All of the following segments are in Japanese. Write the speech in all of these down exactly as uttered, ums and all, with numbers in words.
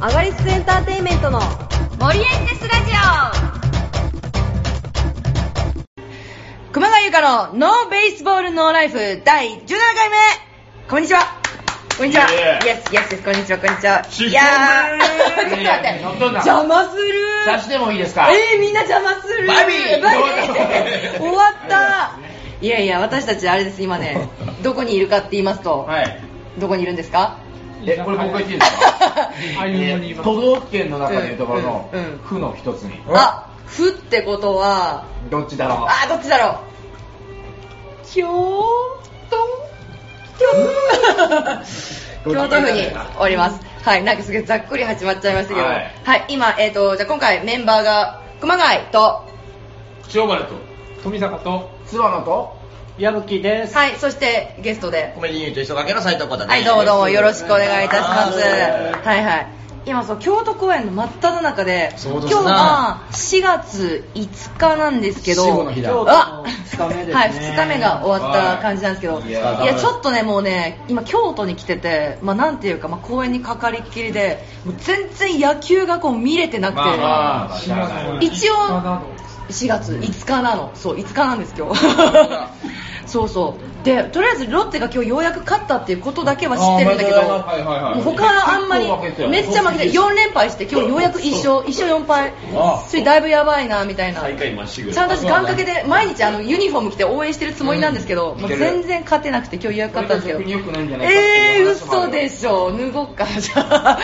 アガリスクエンターテインメントの森エンテスラジオ。熊谷由香のノーベースボールノーライフだいじゅうななかいめ。こんにちは。こんにちは。イエスイエスイエス、こんにちはこんにちは。いやーちょっと待って、邪魔する。 さしてもいいですか。 えー、みんな邪魔する。 バイビーバイビー終わった。いやいや、私たちあれです、今ね、どこにいるかって言いますと、 はい。 どこにいるんですか。 え、これ僕が言っていいですか。都道府県の中でいうところの府の一つに。 あ、府ってことはどっちだろう。 あ、どっちだろう。京都京都府におります。はい、なんかすげえざっくり始まっちゃいましたけど、はい、はい、今、えーと、じゃあ今回メンバーが熊谷と塩原と富坂と津野と矢吹です。 はい、そしてゲストでコメディユニット磯掛の斉藤小太です。 はい、どうもどうもよろしくお願いいたします。はいはい。今そう京都公演の真っ只中で、今日はしがついつかなんですけど、 死後の日だ。 あ、 ふつかめですね。 はい、ふつかめが終わった感じなんですけど、いや、いやちょっとねもうね今京都に来てて、まあなんていうか、まあ公演にかかりっきりで、もう全然野球がこう見れてなくて、まあまあ、一応しがついつかなの、そういつかなんです今日。そうそうで、とりあえずロッテが今日ようやく勝ったっていうことだけは知ってるんだけど、もう他はあんまりめっちゃ負けてよんれんぱいして、今日ようやくいっ勝いっ勝よん敗、それだいぶやばいなみたいな。ちゃんと私願掛けで毎日あのユニフォーム着て応援してるつもりなんですけど、もう全然勝てなくて今日ようやく勝ったんですけど、えー嘘でしょ。脱ごっかじゃあ。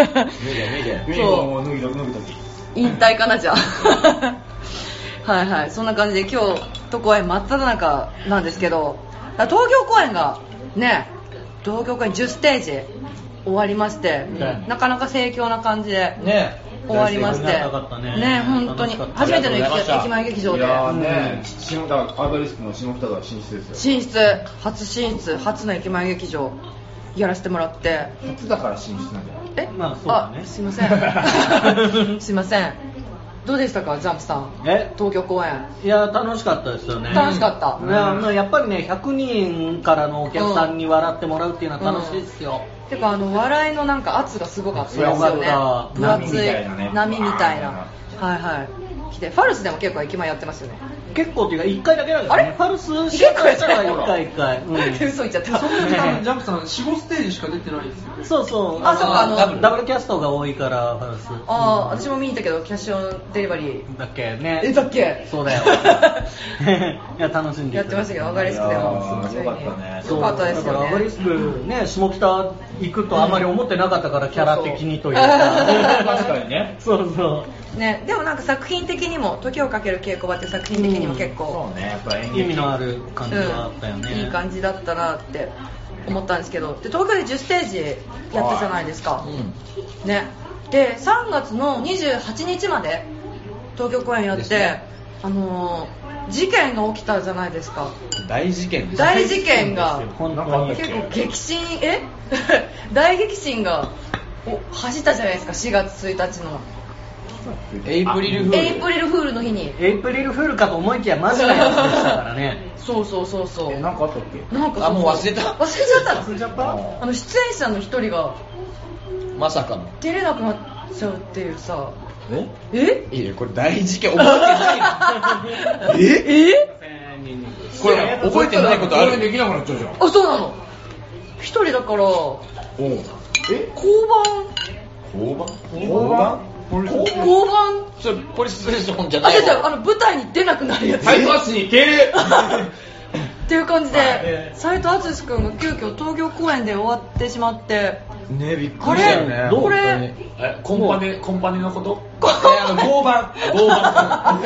そう引退かなじゃあ。はいはい、そんな感じで今日と公演真っ只中なんですけど、東京公演がね、東京公演じゅうステージ終わりまして、うん、なかなか盛況な感じで終わりまして、ね、ね、本当に初めての駅前劇場で、いやね、下田アーバリスクの下北沢進出ですよ。 進出、初進出、初の駅前劇場やらせてもらって、 初だから進出なんじゃない。 え、 まあそうだね。 あ、すいません。すいません。どうでしたか、ジャンプさん。 え、 東京公演。 いや楽しかったですよね。 楽しかった。 うん、やっぱりねひゃくにんからのお客さんに笑ってもらうっていうのは楽しいですよ。 うん、てかあの笑いのなんか圧がすごかったですよね。分厚い波みたいな。はいはい。来てファルスでも結構駅前やってますよね。 結構っていうかいっかいだけだけどね。ファルス結構やったらいっかいいっかい。 嘘言っちゃった。 そんなジャンプさんよん、ごステージしか出てないですよね。 そうそう。 あ、そうか、あのダブルキャストが多いからファルス。 あ、私も見に行ったけどキャッシュオンデリバリーだっけね。 え、だっけ。 そうだよ。いや楽しんでやってましたけど、アガリスクでもよかったね。 よかったですよね。 だからアガリスクね、下北行くとあまり思ってなかったから、キャラ的にというか。 確かにね。 そうそう。 ね、でもなんか作品的にも時をかける稽古場って作品的にも結構、 そうね、やっぱ意味のある感じがあったよね、 うん、いい感じだったなって思ったんですけど、で東京でじゅうステージやったじゃないですか、うん、ね、でさんがつのにじゅうはちにちまで東京公演やって、ね、あのー、事件が起きたじゃないですか。 大事件です。 大事件が結構激震、え大激震が走ったじゃないですか、しがつついたちのエイプリルフール。 エイプリルフールの日に。 エイプリルフールかと思いきやマジなやつでしたからね。 そうそうそうそう。 え、なんかあったっけ。 なんかあ、もう忘れた。 忘れちゃったの。 忘れちゃった。 あの出演者の一人がまさかの出れなくなっちゃうっていうさ。 え？ え？ いやこれ大事件覚えてないの。 え？え？ これ覚えてないことある。 できなくなっちゃうじゃん。 あ、そうなの。一人だから。おう。え？ 交番。 交番？ 交番？ 交番。 それポリスステーションじゃないあ、違う違う、あの舞台に出なくなるやつ。 タイムマシン行ける。 っていう感じで、斉藤敦君が急遽東京公演で終わってしまって。 ね、びっくりしたよね。 これえ、コンパネコンパネのこと？ あの交番。交番。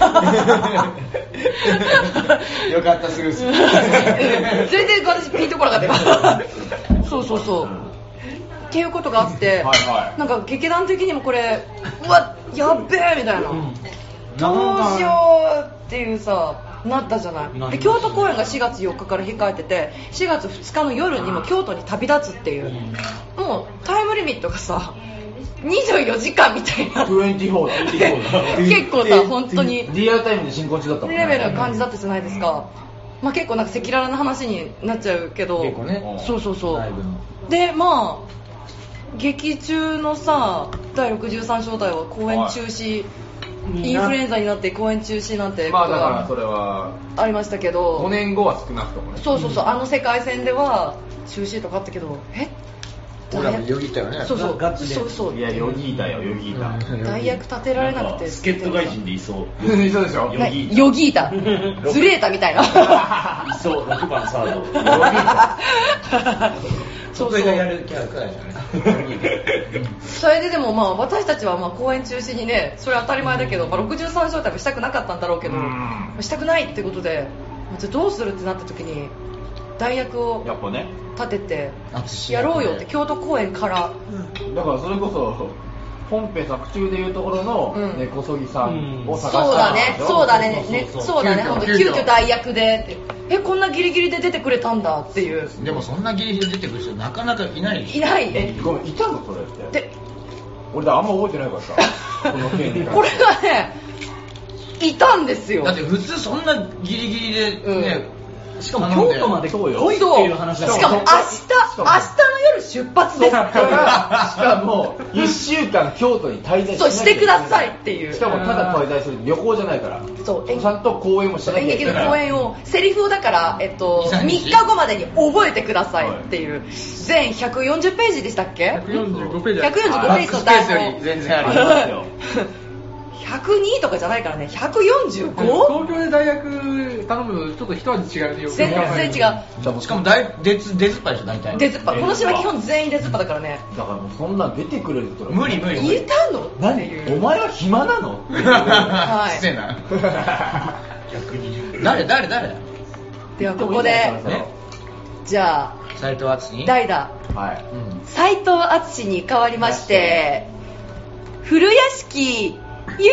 よかったすぐす。 全然私ピンとこなかったよ。そうそうそう。っていうことがあって、はいはい、なんか劇団的にもこれ、うわ、やっべえみたいな、うん、どうしようっていうさ、なったじゃない。で京都公演がしがつよっかから控えてて、しがつふつかの夜にも京都に旅立つっていう、うん、もうタイムリミットがさにじゅうよじかんみたいなにじゅうよじかん結構さ本当にリアルタイムで進行中だったもんね。 レベルな感じだったじゃないですか。まあ、結構なんか赤裸々な話になっちゃうけど、 結構ね、 そうそうそう。でまあ劇中のさだいろくじゅうさん章隊は公演中止、インフルエンザになって公演中止なんてまあだからそれはありましたけど、 ごねんごは少なくともね。 そうそうそう、あの世界線では中止とかあったけど、え俺らもよぎったよね。 そうそうガチでそうそう、 いやよぎいたよよぎいた。 代役立てられなくて、 助っ人外人でいそう。 いそうでしょ。 なヨギータズレータみたいな。 いそう、ろくばんサード。 そうそう、 それがやるキャラクターじゃない。 それででもまあ私たちはまあ公演中止にね、それは当たり前だけど、まあ、ろくじゅうさん章隊もしたくなかったんだろうけど、したくないってことで、じゃあどうするってなった時に代役をやっぱね。 立ててやろうよって、京都公演から、 だからそれこそ本編作中でいうところの根こそぎさんを探したそうだね、そうだね、 そうねそうそうそうだね、本当急遽代役でって、えこんなギリギリで出てくれたんだっていう。 でもそんなギリギリ出てくる人なかなかいないでしょ。 いない。 えごめんいたのそれってで俺だあんま覚えてないからさこの件にこれがねいたんですよ。 だって普通そんなギリギリでね、 しかも京都まで来いっていう話だしかも明日明日の夜出発ですからしかもいっしゅうかん京都に滞在しそうしてくださいっていう。 しかもただ滞在する旅行じゃないから、 そうちゃんと公演もしなきゃ演劇のいけない公演をセリフをだから、えっと、 にさんにちみっかごまでに覚えてくださいっていう、全ひゃくよんじゅっページでしたっけ。 ひゃくよんじゅうごページひゃくよんじゅうごページのバックスペース台本より全然あありまりますよひゃくにとかじゃないからね、ひゃくよんじゅうご？ 東京で大学頼むとちょっと一味違うね。よく全然違う。 す。しかもだい出ず出ずっぱいでしょ大体。 出ずっぱ、この島基本全員出ずっぱだからね。 だからもうそんなん出てくれると無理無理無理。 いたのって何いう。 お前は暇なのは失礼な。 ひゃくにじゅう。 誰誰誰。 い。ではここで、じゃあ斉藤敦に。 代打はい斉藤敦に代わりまして、古屋敷優。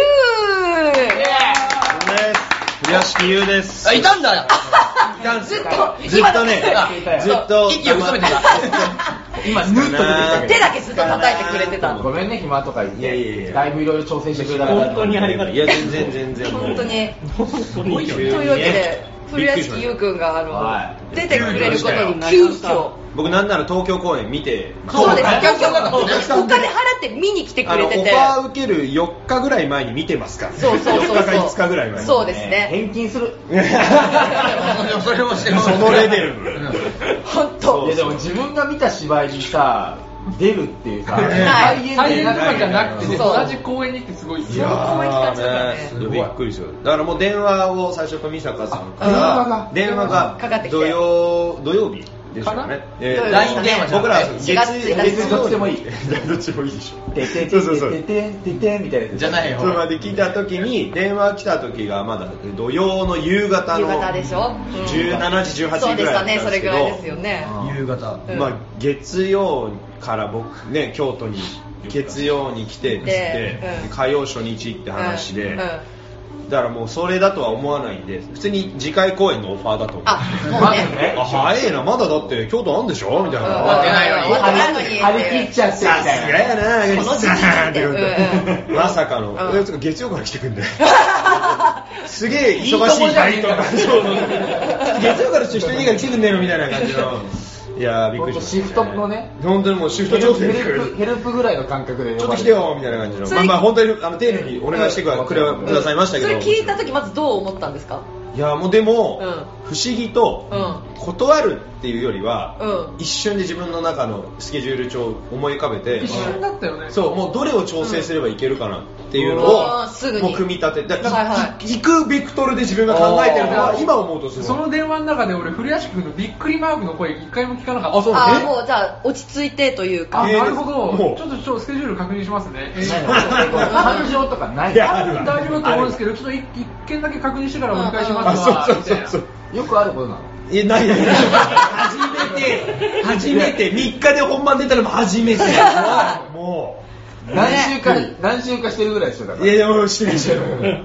古屋敷優です。 あいたんだ。 ずっとずっとねずっと息を潜めてた。 今ムッと出てきたけど手だけずっと叩いてくれてた。 ごめんね暇とか言っていやいやいやだいぶいろいろ挑戦してくれたから本当にありがたい。 いや全然全然もう本当に。 すごいよというわけで古屋敷優くんがあはの出てくれることに急遽。 僕なんなら東京公演見てそうです。 東京だからねお金払って見に来てくあのオフれてて。 ァー受けるよっかぐらい前に見てますからそうそうそうそう。 よっかかいつかぐらい前にそうですね。 返金するそれもしてる。 そのレベル本当。 いやでも自分が見た芝居にさ出るっていうさはい大変とかじゃなくてね、 そう同じ公演にってすごい。 いや公演企画だからねーびっくりしよう。だからもう電話を最初富坂さんか電話がら電話かかってきてが土曜土曜日でしたよね。えーライン電話じゃん僕らしがつついたち月どっちでもいいどっちでもいいでしょ。 てててそうそうそうててててみたいなやつじゃないよ。 それまで聞いた時に電話来た時がまだ土曜の夕方夕の方でしょ。うんじゅうしちじじゅうはちじぐらいだったんですけど、 そうでしたね、それぐらいですよね。 夕方。 うんまあ月曜から僕ね京都に月曜に来てっつって、 でうん火曜初日って話で、 うんうんだからもうそれだとは思わないんで普通に次回公演のオファーだと思う。 あ、もうまずね。 ねあ早いなまだだって京都あんでしょみたいな。 終わってないのに終わってないのに。 張り切っちゃってみさすたいながやなこの時期ってうんうんまさかの、 うんえつか月曜から来てくんだよすげえ忙しいバイトがそうそう月曜からちょっと一人以外来てくんねえのみたいな感じのいやーびっくりしました、 シフトのね本当にもうシフトヘ調整ルプヘルプぐらいの感覚でちょっと来てよみたいな感じのそれまあまあ本当にあの丁寧にお願いしてくれくれくださいましたけど、 それ聞いた時まずどう思ったんですか。 いやもうでも、 うん不思議と、 うん断るっていうよりは、 うん一瞬で自分の中のスケジュール帳を思い浮かべて一瞬だったよね。 そうもうどれを調整すればいけるかなっていうのうんを、 うんすぐにもう組み立ててだから、 はいはい行くベクトルで自分が考えてるのは今思うとすごいその電話の中で俺古屋敷君のびっくりマークの声一回も聞かなかった。あ、そうあ、もうじゃあ落ち着いてというか。 あ、なるほど。 もうちょっとちょっとスケジュール確認しますね。えー感情とかないいや多分大丈夫だと思うんですけど、ちょっと一一件だけ確認してから折り返しますわ。 あそうそうそうそうよくあることなのえないないない初めて初めてみっかで本番出たのも初めてもう何週か何週かしてるぐらいでしょだからいやいやもうしてるしてる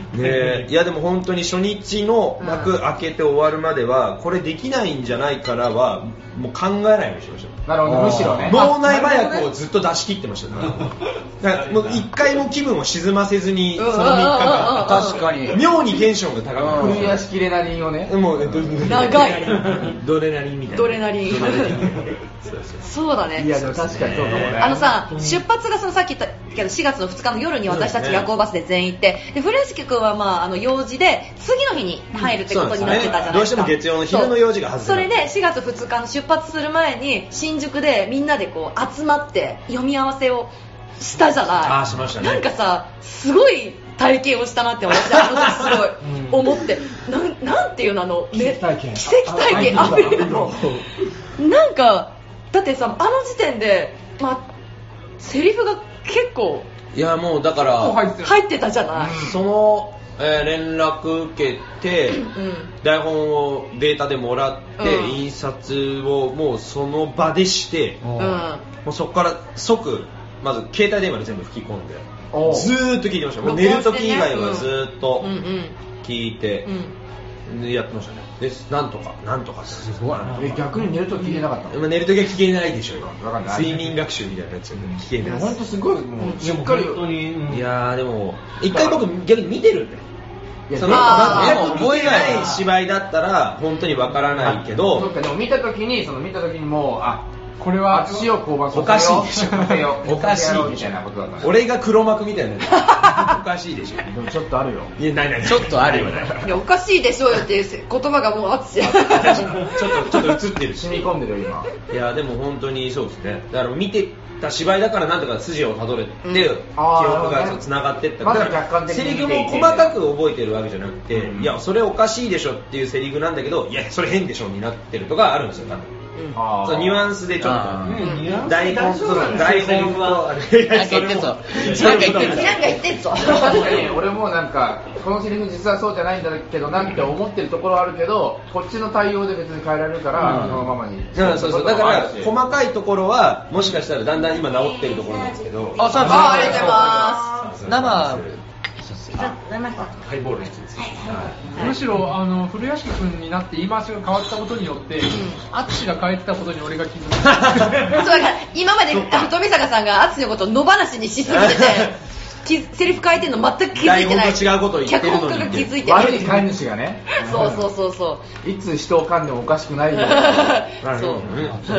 ね、いやでも本当に初日の幕開けて終わるまではこれできないんじゃないからはもう考えないようにしました。 なるほど、むしろね脳内麻薬をずっと出し切ってましたからだからもう一回も気分を沈ませずにそのみっかかん確かに妙にテンションが高くクリアしきれなりんをねもう長いドレナリンみたいなドレナリンそうだね。 いやでも確かにそうかもね。 あのさ、出発がそのさっき言ったけどしがつのふつかの夜に私たち夜行バスで全員行って、で古屋敷君はまああの用事で次の日に入るってことになってたじゃないですか。 どうしても月曜の昼の用事が外れた。 それでしがつふつかの出発する前に新宿でみんなでこう集まって読み合わせをしたじゃない。 あーしましたね。 なんかさすごい体験をしたなって私あの時すごい思ってなん、なんていうのあの奇跡体験奇跡体験あふれるのなんかだってさあの時点でまあセリフが結構いやもうだから入ってたじゃない、 うん、その、えー、連絡受けて、うん、台本をデータでもらって、うん、印刷をもうその場でして、うん、もうそこから即まず携帯電話で全部吹き込んでずーっと聞いてました。もう寝る時以外はずーっと聞いて、うんうん、やってましたね。でなんとかなんとかすごいな。 え逆に寝ると聞けなかったの？ 寝るときは聞けないでしょよ。睡眠学習みたいなやつよね。聞けない。 本当すごいもうしっかり。 いやーでも一回僕逆に見てるんで。いやその覚えない芝居だったら本当にわからないけど。 そうかでも見たときにその見たときにもうあ。これは足を降板おかしいでしょ。おかしいみたいなことだから。 俺が黒幕みたいなおかしいでしょ。 でもちょっとあるよ。 いやないないちょっとあるよね。 いやおかしいでしょうよっていう言葉がもうあってちょっとちょっと映ってるし染み込んでるよ今。 いやでも本当にそうですね。だから見てた芝居だからなんとか筋をたどれて、うん、記憶がつながってったから、ま、セリフも細かく覚えてるわけじゃなくて、うん、いやそれおかしいでしょっていうセリフなんだけどいやそれ変でしょになってるとかあるんですよ多分。うん、そのニュアンスでちょっと、うん、台本と台本となんか言ってんぞなんか言ってんぞなんか言ってんぞ確かに俺もなんかこのセリフ実はそうじゃないんだけどなんて思ってるところあるけどこっちの対応で別に変えられるから、うん、そのままに、 うん、そうそうだから細かいところはもしかしたらだんだん今治ってるところなんですけどあ、そうありがとうございます生ハイボールのやつです、 はい、むしろあの古屋敷君になって言い回しが変わったことによって淳、うん、が変えてたことに俺が気づいたそうだから今まで富坂さんが淳のことを野放しにしすぎててセリフ変えてるの全く気づいてない。 台本と違うことを言ってるのに。 脚本家が気づいてない。 悪い飼い主がね。 そうそうそうそう。 いつ人を噛んでもおかしくないよ。 そう。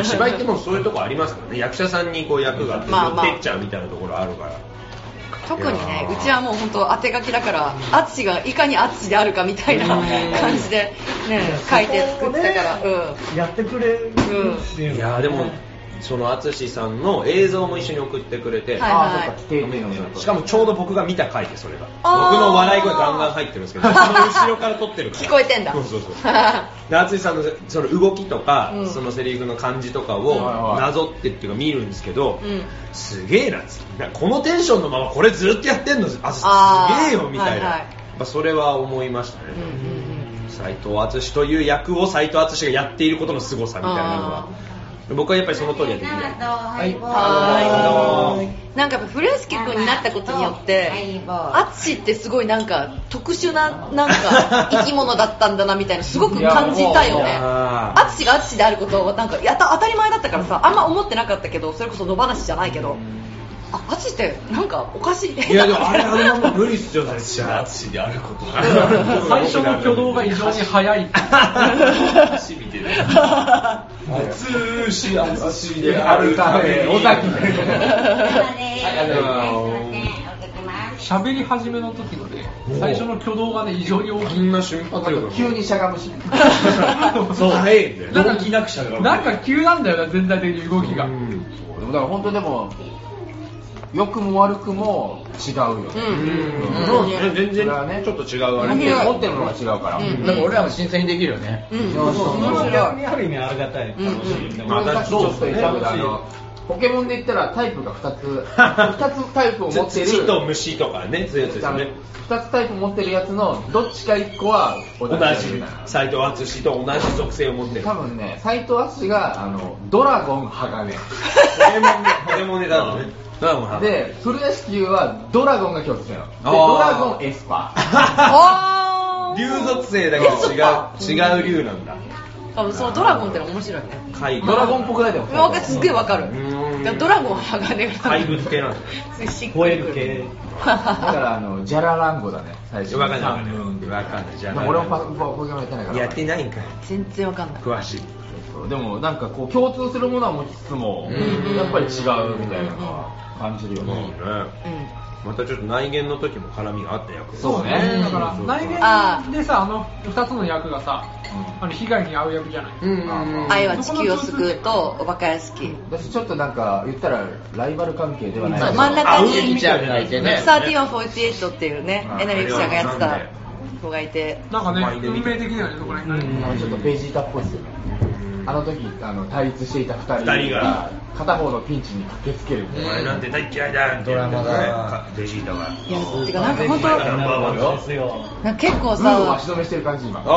芝居ってもうそういうとこありますからね。役者さんにこう役が出っちゃうみたいなところあるから。 特にね、うちはもう本当当て書きだから淳がいかに淳であるかみたいな感じでね書いて作ってたから、 うん、やってくれるっていう、 いやでもその淳さんの映像も一緒に送ってくれて、はいはい、しかもちょうど僕が見た回でそれが僕の笑い声ガンガン入ってるんですけどその後ろから撮ってるから聞こえてんだ。 そうそうそうで淳さんのその動きとか、うん、そのセリフの感じとかをなぞってっていうか見るんですけど、うん、すげえなこのテンションのままこれずっとやってんの淳さんすげえよみたいな、はいはい、それは思いましたね。斎藤淳という役を斎藤淳がやっていることの凄さみたいなのは僕はやっぱりその通りはできない。はいはい。なんか古屋敷君になったことによって淳ってすごいなんか特殊ななんか生き物だったんだなみたいなすごく感じたよね。淳が淳であることはなんかやた当たり前だったからさあんま思ってなかったけどそれこそ野放しじゃないけどあ淳ってなんかおかしい。 いやでもあれあれはもう無理っすよね。 淳であること最初の挙動が異常に早い。 淳見てる。 淳淳であるため尾崎。 喋り始めの時のね最初の挙動がね異常に大きい。 な瞬発力。 急にしゃがむし。 そう早いんだよ。 なんかなくしゃがむ。なんか急なんだよな全体的に動きが。 だから本当でも。良くも悪くも違うよね。 うん。全然ねちょっと違うあれ。 持ってるものが違うから。だから俺らも新鮮にできるよね。 うん。そうそう。ある意味ありがたい。楽しい。 またちょっと言ったけどあのポケモンで言ったらタイプがふたつふたつタイプを持ってる。 土と虫とかねそういうやつですね。 ふたつタイプ持ってるやつのどっちかいっこは同じ斎藤淳と同じ属性を持ってる。 多分ね斎藤淳があのドラゴン鋼。 ポケモンでポケモンでだろうね。 で古屋敷はドラゴンが共通してるのであードラゴンエスパあー竜属性だけど違う違う竜なんだ。 多分そのドラゴンっての面白いね。 怪ードラゴンっぽくないでもわかる、すっげえわかる。 んドラゴンは鋼が怪物系なんだ。 吠える系。 だからあのジャラランゴだね最初わかんないわかんないわかんない。じゃあ俺もパポケモンやってないからやってないんかい。 全然わかんない。 詳しい。 でもなんかこう共通するものは持ちつつもやっぱり違うみたいなのは感じるよね。 うん。 またちょっと内言の時も絡みがあった役。 そうねだから内あ言でさ、あのふたつの役がさ、あの被害に遭う役じゃない。 うん愛は地球を救うとおバカ屋敷。 私ちょっとなんか言ったらライバル関係ではないそうけど真ん中にあ海ちゃんがいてねサーティワンフォーティエイトっていうね、 あエナミクちゃんがやってた子がいて、 なんかね、運命的だよね、そこら辺がね。 あのちょっとベジータっぽいですよね。あの時あの対立していたふたり二人が片方のピンチに駆けつけるみたいなお前なんて大嫌いだってドラマだベジータが。 いやてかなんか本当ナンバーワンよ。 なんか結構ブーを足さ、 止めしてる感じ今。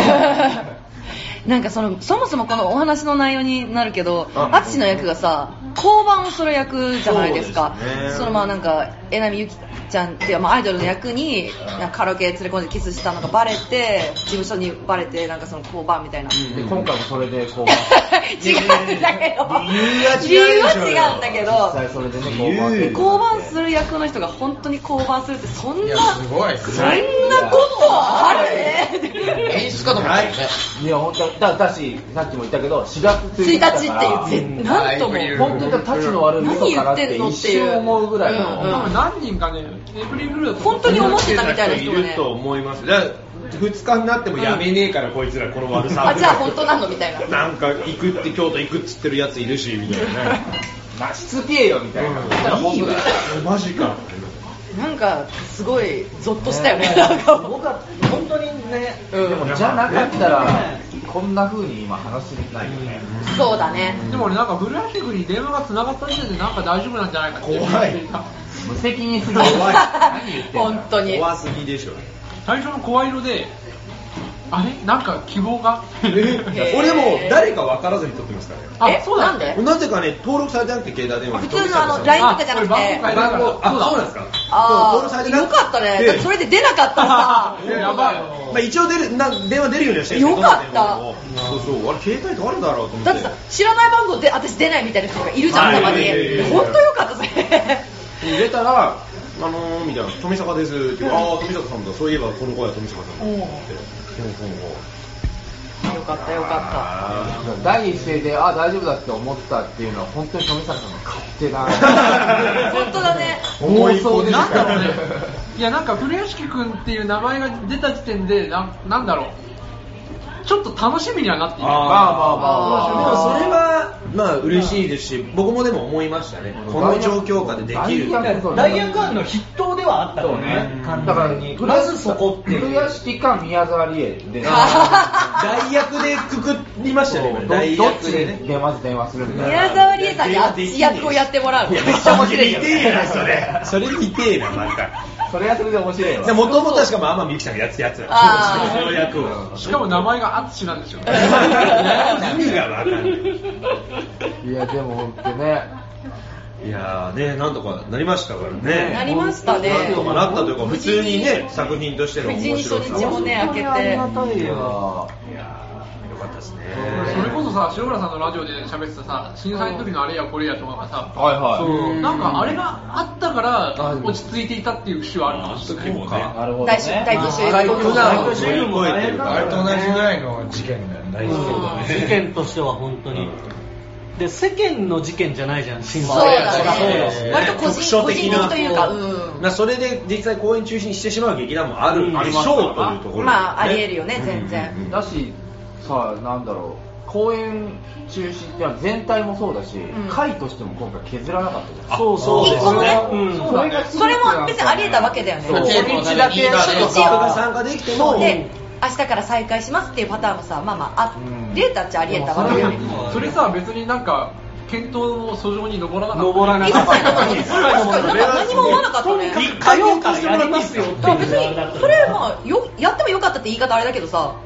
なんかそのそもそもこのお話の内容になるけど、淳の役がさ、交番をする役じゃないですか。 そうですねそのまあなんか江波ゆきちゃんっていうまあアイドルの役になんかカラオケ連れ込んでキスしたのがバレて、事務所にバレてなんかその交番みたいな。 で今回もそれでこう違うんだけど、 理由は違うでしょ理由は違うんだけど。 実際それでね理由こう交番する役の人が本当に交番するってそんな、 いやすごいそんなことあるね。 演出家とかね。 いや本当だだしさっきも言ったけどしがつついたちっていうぜぜなんとも本当にタチの悪い嘘かなって一瞬思うぐらいの、 うんうん多分何人かね、エイプリルフールだと本当に思ってたみたいな人がねいると思います。だからふつかになってもやめねえからこいつらこの悪さ。 あじゃあ本当なのみたいな。 なんか行くって京都行くっつってるやついるしみたいなね。 なしつけよみたいな、そしたら本当だマジか。 なんかすごいゾッとしたよね。なんかもう僕は本当にね、 でもじゃなかったらこんな風に今話してないよね、 そうだね。 でも俺なんか古橋君に電話が繋がった時点でなんか大丈夫なんじゃないかって怖い無責任すぎる怖い何言ってんの本当に。 怖すぎでしょ。 最初の声色で、あれなんか希望が俺も誰か分からずに撮ってますからね。 え、そうなんで？ なぜかね登録されてなくて携帯電話に普通のあの ラインとかじゃなくて。 あ番号あそうなんですか。 あ登録されてなくてよかったね。だってそれで出なかったらさ。 やばい。 まあ一応出るな電話出るようにはしてるんですけど。 よかったそうそうあれ携帯誰だろうと思って。 だってさ、知らない番号で私出ないみたいな人がいるじゃん、たまに。本当よかったそれ。 出たらあのーみたいな富坂ですって言うああ富坂さんだそういえばこの声は富坂さんだって。ほうほうほうよかったよか第一声であ大丈夫だって思ったっていうのは本当に富坂さんの勝手なった。本当だね。 妄想ですなんだろうねね。 いやなんか古屋敷君っていう名前が出た時点でな、なんだろう。ちょっと楽しみにはなっている。 まあまあまあでもそれはまあ嬉しいですし僕もでも思いましたねこの状況下でできるってダイヤガーンの筆頭ではあったよね、完だから全に。まずそこっていう。 古屋敷か宮沢りえで代役でくくりましたねど代どっち役でねにまず電話するみたいな宮沢りえさんにあっち役をやってもらう。めっちゃ面白いよ。 見てえなそれそれ見てえなまたそれはそれで面白いわもともとはしかも天海祐希さんがやつやつあーその役をしかも名前がアツシなんですよ。 意味がわかんないいやでも本当ねいやーねなんとかなりましたからねなりましたね。 なんとかなったというか普通にね作品としての面無事に白さ初日もね開けて。 いやいやーよかったですねそれこそさ、塩村さんのラジオで喋ってたさ、震災の時のあれやこれやとかがさ、 はいはいそうなんかあれがあったからあ落ち着いていたっていう節はあるかもしれない。 そうかなるほど大大ね募集外の国難を乗り越えてるからあれと同じぐらいの事件だよね。大事そうだね事件としては本当に。で、世間の事件じゃないじゃん、震そう災。 だね。割と個局人個人所的な的というか、うん。 まあそれで実際公演中止にしてしまう劇団もあるうんでしょうというところまあありえるよね全然。 だしさあなんだろう公演中止ってのは全体もそうだし、 ん回としても今回削らなかったじゃんそうそう。 一個もねうんそうだねそれも別にありえたわけだよね。 そう稽古のために初日だけスタッフが参加できてもで、明日から再開しますっていうパターンもさ、まあまああうんりえたっちゃありえたわけだよね。 それさ、別になんか検討の訴状に上らなかった。 登らな一かった。 切なかった。確かになんか何も思わなかったね。 火曜からやりますよっていうあ別のがあれだったにそれまあよやってもよかったって言い方あれだけどさ、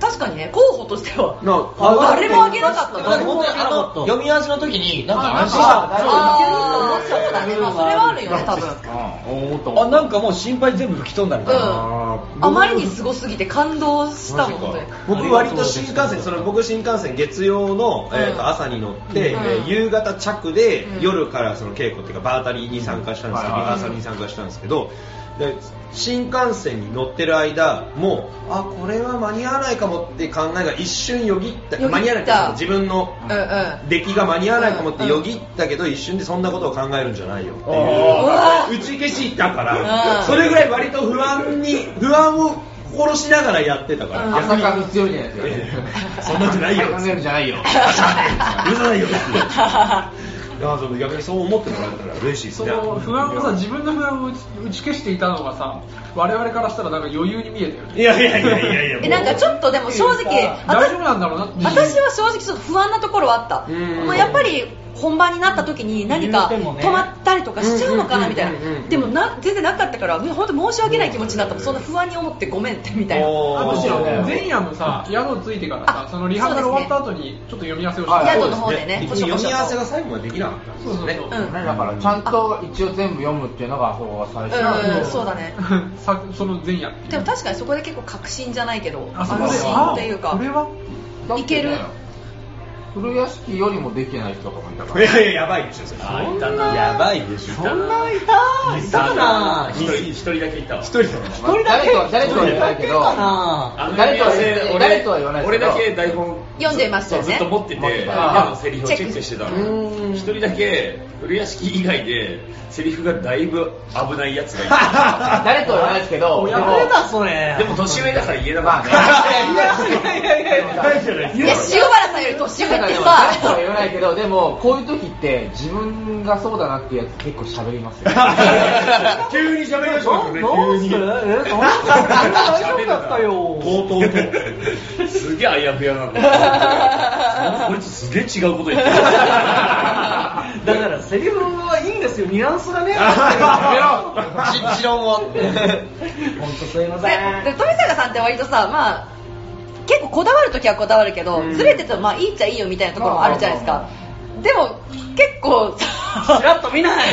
確かにね候補としてはな誰もあげなかった。 だって本当にあの読み合わせの時になんかあ安心したあーそうだね、まあ、それはあるよね多分。 あ、なんかもう心配全部吹き飛んだみたいな。 うん、あまりにすごすぎて感動したもんね。 僕割と新幹線、その僕新幹線月曜の、えー、と朝に乗って、 うんえー夕方着で、 うん夜からその稽古っていうかバータリーに参加したんですけど、リハーサルに参加したんですけど、で新幹線に乗ってる間もうあこれは間に合わないかもって考えが一瞬よぎったよぎった間に合わないかも自分のうんうん出来が間に合わないかもってよぎったけど、一瞬でそんなことを考えるんじゃないよっていう打ち消したかうんら、それぐらい割と不安に不安を殺しながらやってたから、 うん朝霞強いじゃないですか。 そんなんじゃないよ考えるんじゃないよ。 許さないよっていやその逆にそう思ってもらえたら嬉しいですそね。 の不安をさ、自分の不安を打ち打ち消していたのがさ、我々からしたらなんか余裕に見えてるね。 いやいやいやいやいやえなんかちょっとでも正直大丈夫なんだろうなって。 私は正直ちょっと不安なところはあった。 うんまあ、やっぱり本番になった時に何か止まったりとかしちゃうのかなみたいな。でもな全然なかったから本当申し訳ない気持ちになった。そんな不安に思ってごめんってみたいな。 むしろね前夜のさ、宿ついてからさ、そのリハーサル終わった後にちょっと読み合わせをして、 はい宿の方でね、 読み合わせが最後までできなかったんですよね。 うんね、だからちゃんと一応全部読むっていうのがそこが最初なんうん、 でそうだね。 さその前夜っていう。 でも確かにそこで結構確信じゃないけど安あそこで心っていうかあこれはいける。 古屋敷よりもできてない人とかもいたからいやいややばいでしょそれ。 あいたな。 やばいでしょ。 そんないたいたかな一人一人だけいたわ。 一人だ一人誰とは誰とは言わないけどかなあの誰とは言俺誰とは言わないですけど俺だけ台本読んでましたよねそうずっと持って持ってて、 たあのセリフをチェックしてたの。一人だけ古屋敷以外でセリフがだいぶ危ないやつがいた。 誰とは言わないですけどやめたそれでも年上だから言えなかった。 いやいやいやいやいや塩原さんより年上って誰とさは言わないけどでもこういう時って自分がそうだなっていうやつ結構喋りますよ急に喋りましたよね。 どうするえそんな大丈夫だったよとうとうと。 すげえあやふやなんだ。こいつすげえ違うこと言ってる。 だからセリフはいいんですよニュアンスがね持論を本当すいませんで富坂さんって割とさまあ結構こだわるときはこだわるけど、うん、ずれててもまあいいっちゃいいよみたいなところもあるじゃないですか。でも結構ちらっと見ない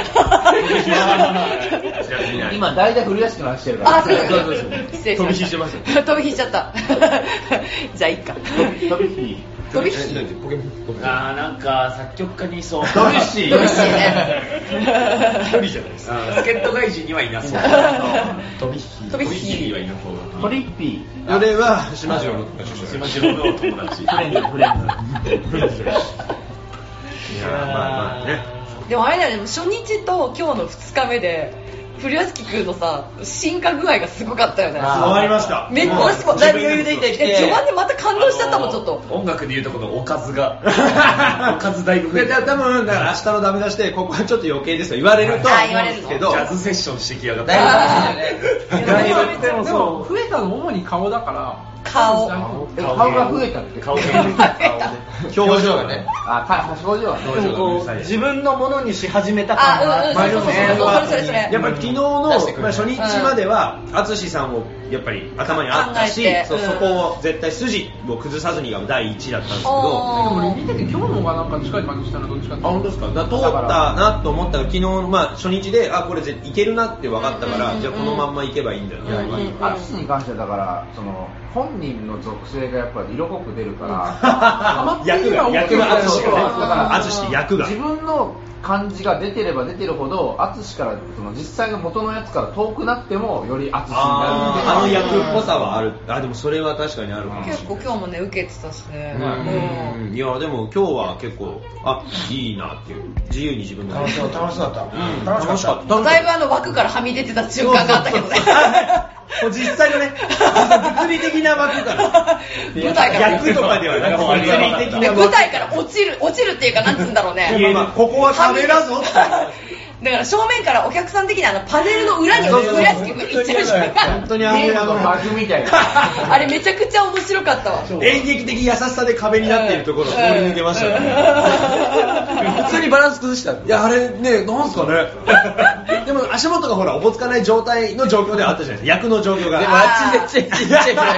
今大体古屋敷の話してるからあそうです失礼しました飛び火してますよ飛び火しちゃったじゃあいいか飛び火飛び火あーなんか作曲家にいそう。 飛び火飛び火ね一人じゃないですか。助っ人外人にはいなそう。飛び火。 飛び火飛び火にはいなそう。 トリッピー俺は島次郎の島次郎のお友達。 フレンズフレンズいやまあまあね。 でもあれだよね初日と今日のふつかめで古屋敷君のさ進化具合がすごかったよね。 変わりました。 めっちゃすごい。だいぶ余裕でいてきて序盤でまた感動しちゃったもんちょっと。 音楽でいうとこのおかずがおかずだいぶ増えてで多分だから明日のダメ出しでここはちょっと余計ですよ言われるとは思うんですけどジャズセッションしてきやがったでもでも増えたの主に顔だから顔顔が増えたって顔が表情がねあか表情が表情がうるさい自分のものにし始めた感があうんうんそうそうそうそれそれそれやっぱり昨日の、まあ、初日までは淳さんをやっぱり頭にあったし、そううん、 そこを絶対筋を崩さずにが第一だったんですけど、 でも俺見てて今日の方がなんか近い感じしたらどっちかってあ本当ですか。だ通ったなと思ったら昨日の、まあ、初日であこれいけるなって分かったから、うんうんうん、じゃあこのまんまいけばいいんだよね。 淳に関してはだからその本人の属性がやっぱり色濃く出るから役が役が淳が淳って役が自分の感じが出てれば出てるほど淳からその実際の元のやつから遠くなってもより淳になるってあの役っぽさはある。あでもそれは確かにあるかもしれない。 結構今日もね受けてたしね、 うんうん、いやでも今日は結構あいいなっていう自由に自分の楽しそう楽しそうだった、 うん、 楽しかっただいぶあの枠からはみ出てた瞬間があったけどね実際のね物理的な枠から舞台から役とかではなく物理的な枠舞台から落ちる落ちるっていうかなんつうんだろうねいや、まあ、ここは壁だぞってだから正面からお客さん的にあのパネルの裏に古屋敷君行っちゃう瞬間本当にあれのバグみたいなあれめちゃくちゃ面白かったわ演劇的優しさで壁になっているところを通り抜けましたね普通にバランス崩した。 いやあれねなんすかねでも足元がほらおぼつかない状態の状況ではあったじゃないですか役の状況がでもあっちでちっちゃいちっちゃい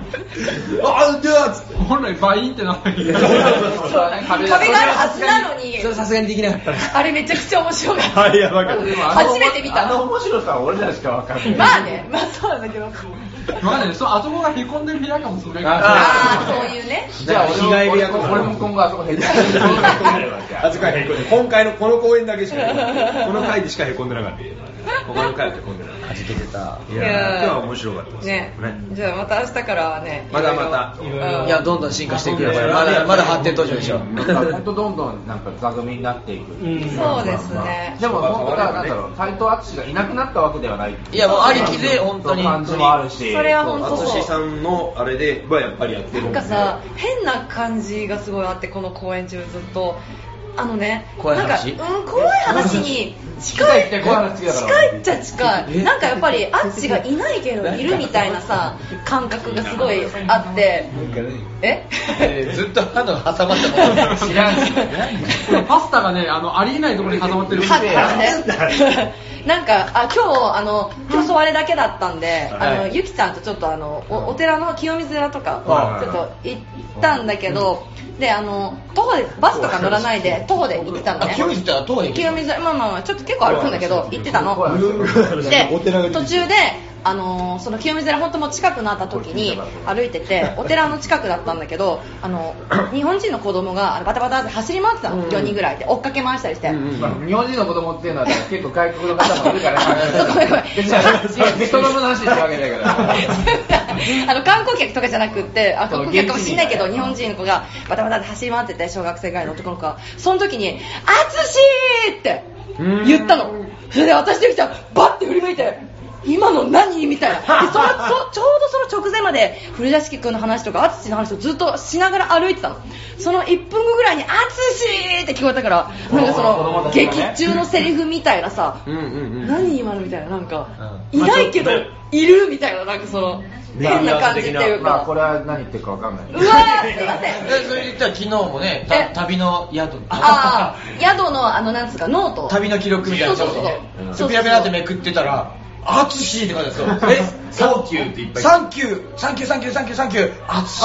あ、ではつって。 本来バインってなってる。 壁があるはずなのに。 それさすがにできなかったです。 あれめちゃくちゃ面白かった。 はい、やばかった。 初めて見た。 あの面白さは俺らしか分かんない。 まあね、まあそうなんだけど。 まあね、そう、あそこがへこんでる部屋かもしれないから。 ああ、そういうね。 じゃあ俺も俺も今後あそこへこんでる。 あそこはへこんで、今回のこの公演だけしかへこんでない。この回でしかへこんでなかった。他の回はへこんでない。 はじけてた。 いや、今日は面白かったです。 ね。じゃあまた明日からはね。 まだまた。 いや、どんどん進化していくよ、これ。まだまだ発展途上でしょ。 本当どんどんなんか座組になっていく。 そうですね。 でも本当はなんだろう、斎藤敦がいなくなったわけではない。 いや、もうありきで本当に感じもあるし。 それは本当そう。 淳さんのあれではやっぱりやってるなんかさ、変な感じがすごいあって、この公演中ずっと。あのね、 怖い話なんか、うん、怖い話に近い、近いっちゃ近い。なんかやっぱり、あっちがいないけどいるみたいなさ、感覚がすごいあって、えずっと歯の挟まったもん知らんし。 パスタがね、あの、ありえないところに挟まってる。 パスタね。なんか、あ、今日、あの、今日それだけだったんで、あの、ゆきちゃんとちょっとあの、お寺の清水寺とか、ちょっと行ったんだけど、で、あの、徒歩で、バスとか乗らないで、徒歩で行ってたのね。 清水って徒歩で清水、まあまあまあ、ちょっと結構歩くんだけど、行ってたの。で、途中で、あのー、その清水寺本当も近くなった時に歩いてて、お寺の近くだったんだけど、あの日本人の子供がバタバタって走り回ってたの、よにんぐらいで追っかけ回したりして、 まあ、日本人の子供っていうのは結構外国の方もいるからごめんごめんベトナムの話してるわけだからあの観光客とかじゃなくって、あ観光客かもしんないけど、日本人の子がバタバタって走り回ってて、小学生ぐらいの男の子が、その時に「あつしー!」って言ったの。それで私できちゃんバッて振り向いて、今の何みたいな。でそのそちょうどその直前まで古屋敷君の話とか淳の話をずっとしながら歩いてたの。そのいっぷんごぐらいに「淳!」って聞こえたから、なんかその劇中のセリフみたいなさ「何今の」みたいな、なんかいないけどいるみたいな、なんかその変な感じっていうか、 まあこれは何言ってるか分かんない。 うわーすいません。 それ言ったら昨日もね、旅の宿、 ああ宿のあのなんつうかノート、 旅の記録みたいな、 そうそうそう、 ペラペラってめくってたら「あつし」って書いてあるんですよ。え、 サンキューっていっぱい。 サンキュー、サンキュー、サンキュー、サンキュー、サンキュー、あつし。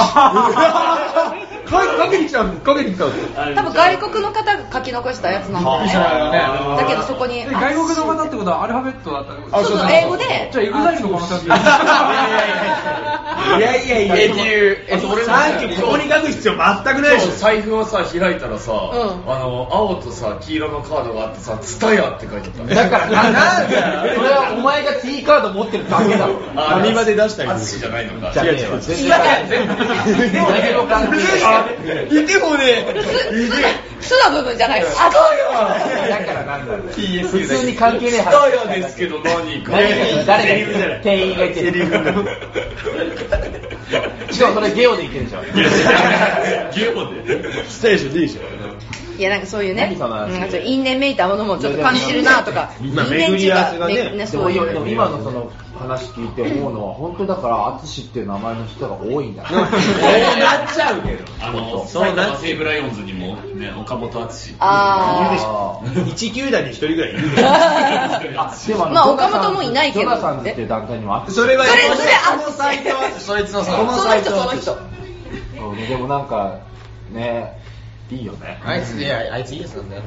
かけに来たんです、かけに来たんです。 多分外国の方が書き残したやつなんだよね。だけどそこに外国の方ってことはアルファベットだったの？ そうそう、英語で。 じゃあエグザイルのこの人。 いやいやいや、 えっていう、え、 俺サンキューここに書く必要全くないでしょ。 財布をさ開いたらさ、 うんあの青とさ黄色のカードがあってさ、ツタヤって書いてあったね。 だからなんだよ、それはお前が T カード持ってるだけだろ。 あ、 紙まで出したりアツシじゃないのか。 じゃねえわ、全然何も関係ない。 いてもね、 巣の部分じゃないの。あ、そうよ。 だからなんだろう。 ティーエス普通に関係ねえツタヤですけど何か。 誰が店員が言ってる。しかもそれゲオで言ってるでしょ。 ゲオで。 ステーションでいいでしょ。 いやなんかそういうね、 何その話うん、ちょっと因縁めいたものもちょっと感じてるなとか、因縁巡り合わせがねね、 でもそういう。 今のその話聞いて思うのは、本当だから淳っていう名前の人が多いんだね。そうなっちゃうけど。 あの埼玉西武ライオンズにもね、岡本敦。 あいち球団にひとりぐらいいるでしょ。 でもまあ岡本もいないけどジョナサンズっていう団体にもあって、 それはそれそれこのサイトはそいつのさ、 その人その人。 そうね、でもなんかね、いいよね。 あいつ、いや、あいついいやつなんだよ。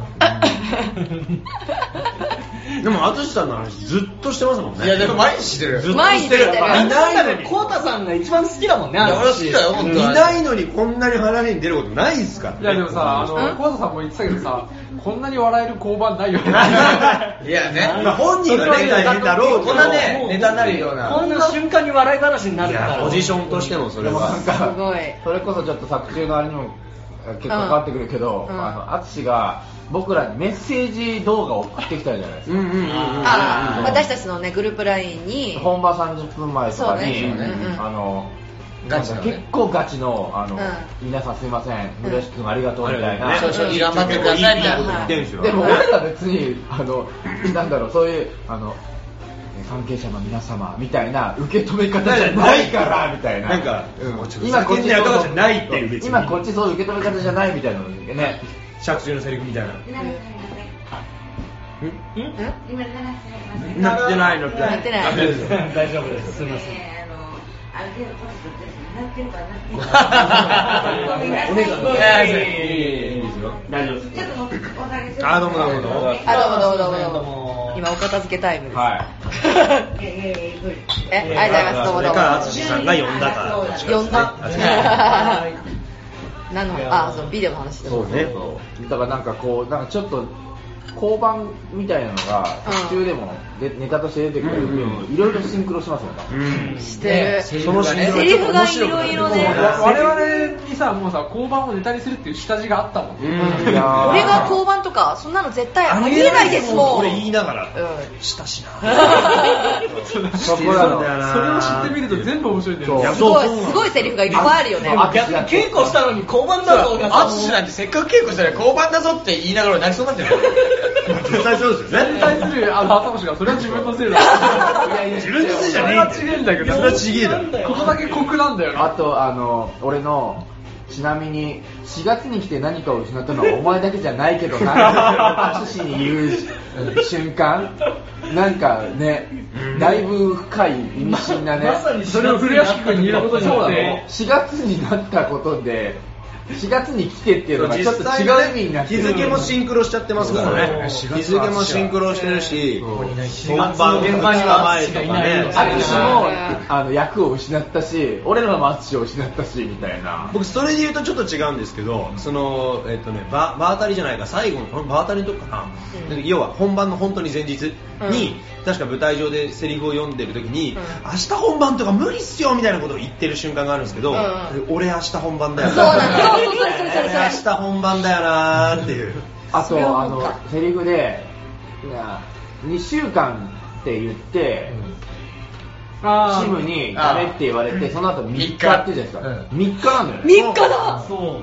でも淳さんの話ずっとしてますもんね。 いや、でも毎日してる。 ずっとしてる。 毎日してるいないのに。 コウタさんが一番好きだもんね、 いや、俺は好きだよ、本当いに。 ないのにこんなに話に出ることないですからね。 いやでもさ、あのうん小畑さんも言ってたけどさ、こんなに笑える交番ないよね。 いやね。 まあ本人がね、大変だろうけどこんなね、ネタになるような。 こんな瞬間に笑い話になるから。 ポジションとしてもそれでもなはんかすごい。 それこそちょっと作中のあれにも結構関わってくるけど、 うんあの淳が僕らにメッセージ動画を送ってきたじゃないですか。 うんうんうんうん。 あ、私たちのねグループラインに。 本番さんじゅっぷんまえとかに、 そうねうんうんあのガチのね結構ガチのあの、 うん皆さんすいません、村石君ありがとうみたいな。 そうそう、頑張ってくださいみたいなこと言ってるんですよ。 でも俺ら別にあのなんだろう、そういうあの関係者の皆様みたいな受け止め方じゃないからみたいな。 なんかうんもうちょっと今こっち叫んでやるとかじゃないっていう別に今こっちそういう受け止め方じゃないみたいなのね。 着中のセリフみたいな。 んなってないのってなってない。 大丈夫です。すみません。 あのある程度年取ってですねなってるかな。 お姉さん、いいですよ。大丈夫です。 ちょっとお下げする。 あ、どうもどうもどうも。 あ、どうもどうもどうもどうも。今お片付けタイムです。 はい。 え、ありがとうございます。どうもどうも。 か、淳さんが呼んだか。 呼んだ。何の、あ、そう、ビデオの話で。 そうね。だからなんかこう、なんかちょっと、交番みたいなのが途中でもでネタとして出てくる分、いろいろシンクロしますもんね。 してる。 そのシンクロセリフがいろいろね。 我々にさ、もうさ、交番をネタにするっていう下地があったもんね。 いやー俺が交番とか、そんなの絶対ありえないですもん。 俺言いながら、 うん。 したしな。 そこなの。 それを知ってみると全部面白いんだよね。 すごい、すごいセリフがいっぱいあるよね。 あ、逆に稽古したのに交番だぞがさ、 淳なんてせっかく稽古したら交番だぞって言いながら泣きそうになってる。 絶対そうですよね。 絶対するあの頭がそれは自分のせいだ。 自分のせいじゃねえんだよ。 それは違えんだけど。 それは違えだよ。 ここだけ酷なんだよな。 あと、あの、俺の、ちなみに、しがつに来て何かを失ったのはお前だけじゃないけどな、淳に言う瞬間、なんかね、だいぶ深い意味深なね、 まさにそれを古屋敷君に言うことによってしがつになったことで、しがつに来てっていうのがちょっと違う意味になってる。 日付もシンクロしちゃってますからね。日付もシンクロしてるし、本番現場には前とかね。 淳もあの役を失ったし、俺らも淳を失ったしみたいな。 僕それで言うとちょっと違うんですけど、そのえっとねバ場当たりじゃないか最後の場当たりのとこかな、うん、要は本番の本当に前日に、うん、確か舞台上でセリフを読んでる時に、うん、明日本番とか無理っすよみたいなことを言ってる瞬間があるんですけど、うん、俺明日本番だよ。 そうなんです。そうそうそうそうそう。 明日本番だよなーっていう。 あとあのセリフでいやにしゅうかんって言って。うんチームにダメって言われて、その後みっかって言うじゃないですか。みっかなんだよね。 みっかだ。 そう。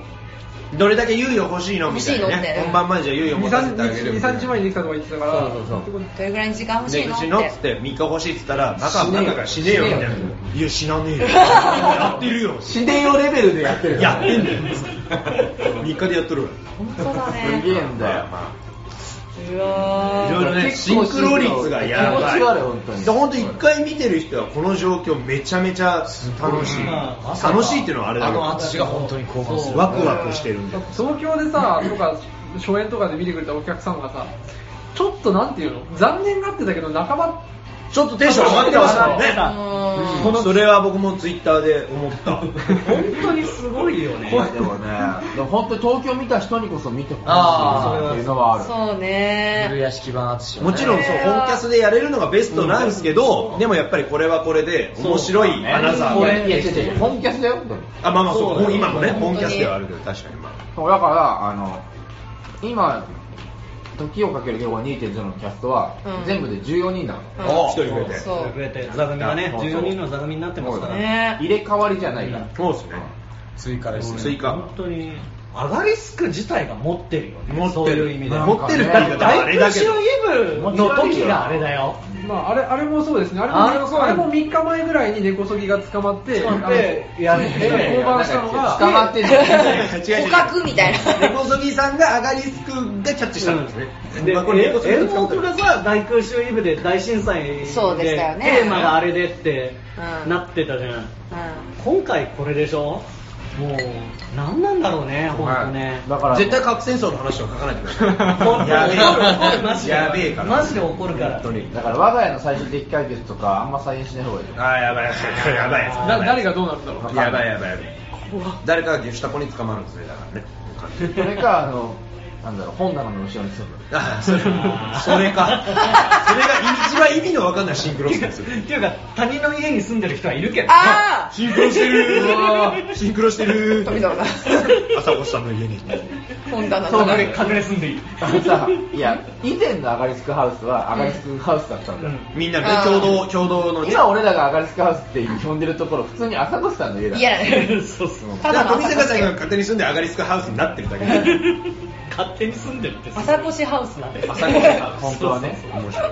どれだけ猶予欲しいのみたいなね。本番前じゃ猶予持たせてあげる。 に、さんにちまえにできたとか言ってたから。そうそうそう。 どれぐらいの時間欲しいのって。 のっつってみっか欲しいっつったら、バカバカが死ねえよみたいな。いや死なねえよ。やってるよ。 死ねよレベルでやってる。 やってんだよ。みっかでやっとる。 本当だね。 すげえんだよ。 うわいろいろね、シンクロ率がやばい。 気持ち悪い本当に。 本当一回見てる人はこの状況めちゃめちゃ楽しい。楽しいっていうのはあれだけど。 あの淳が本当に興奮する。 ワクワクしてるんで。 東京でさ、とか初演とかで見てくれたお客さんがさ、ちょっとなんていうの、残念がってたけど仲間ちょっとテンション上がってましたもんね。このそれは僕もツイッターで思った。 本当にすごいよね。 でもね、本当に東京見た人にこそ見てほしいっていうのはある。 そうね。 古屋敷版淳。 もちろんそう本キャスでやれるのがベストなんですけど、でもやっぱりこれはこれで面白いアナザーが。いや違う違う本キャスだよ。 あまあまあそう今もね本キャスではあるけど確かにまあ。 そうだからあの今。時をかける言語 にてんゼロ のキャストは全部でじゅうよにんなの。 ひとり増えて。 増えて座組がねじゅうよにんの座組になってますからね。 入れ替わりじゃないから。 そうですね。 追加ですね。 追加。 本当にアガリスク自体が持ってるよね。 持ってる。 そういう意味で。 持ってるって言い方はあれだけど。 大空襲イブの時があれだよ。 まああれあれもそうですね。あれもあれもあれもみっかまえぐらいに根こそぎが捕まってやって降板したのが捕まってる。 捕獲みたいな。 根こそぎさんがアガリスクがキャッチしたんですね。 で、演目がさ、大空襲イブで大震災でそうでしたよね。 テーマがあれでってなってたじゃん。今回これでしょ。もう何なんだろうね、本当ね。 だから絶対核戦争の話を書かないでください。やべえ。 マジでやべえから。 マジで怒るから。 だから我が家の最終的解決とかあんま再現しない方がいいよ。 あーやばいやばいやばい。 誰がどうなるんだろう。 やばいやばいやばい。誰かがゲシュタポに捕まるんですねだからね。 それかあのなんだろう本棚の後ろに住む。 あそれそれか。それが一番意味のわかんないシンクロでする。 っていうか他人の家に住んでる人はいるけど。 ああ。 シンクロしてる。シンクロしてる。 富澤だ。 朝越さんの家に。 本棚そう隠れ隠れ住んでいい。 あのさいや以前のアガリスクハウスはアガリスクハウスだったんだよ。 みんなね共同共同のね。 今俺らがアガリスクハウスって呼んでるところ普通に朝越さんの家だ。 いや。 そうそう。 ただ富坂さんが勝手に住んでアガリスクハウスになってるだけで。 勝手に住んでるって。 朝越ハウスなんで。 朝越ハウス。 本当はね。 面白い。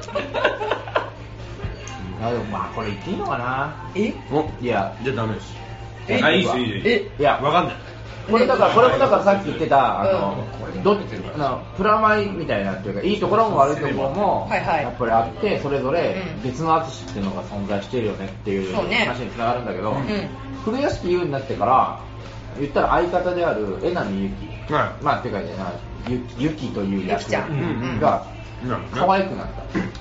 あでもまあこれ言っていいのかな。 え？ おいやじゃあダメです。 えあいいですいいです。 えいやわかんない。 これだからこれもだからさっき言ってたあのどっちあのプラマイみたいなっていうかいいところも悪いところもはいはいやっぱりあってそれぞれ別の淳っていうのが存在しているよねっていうそうね話につながるんだけど、 うん古屋敷優になってから言ったら相方である江波ゆき、 はい、 まあてかじゃないゆゆきという役が可愛くなった。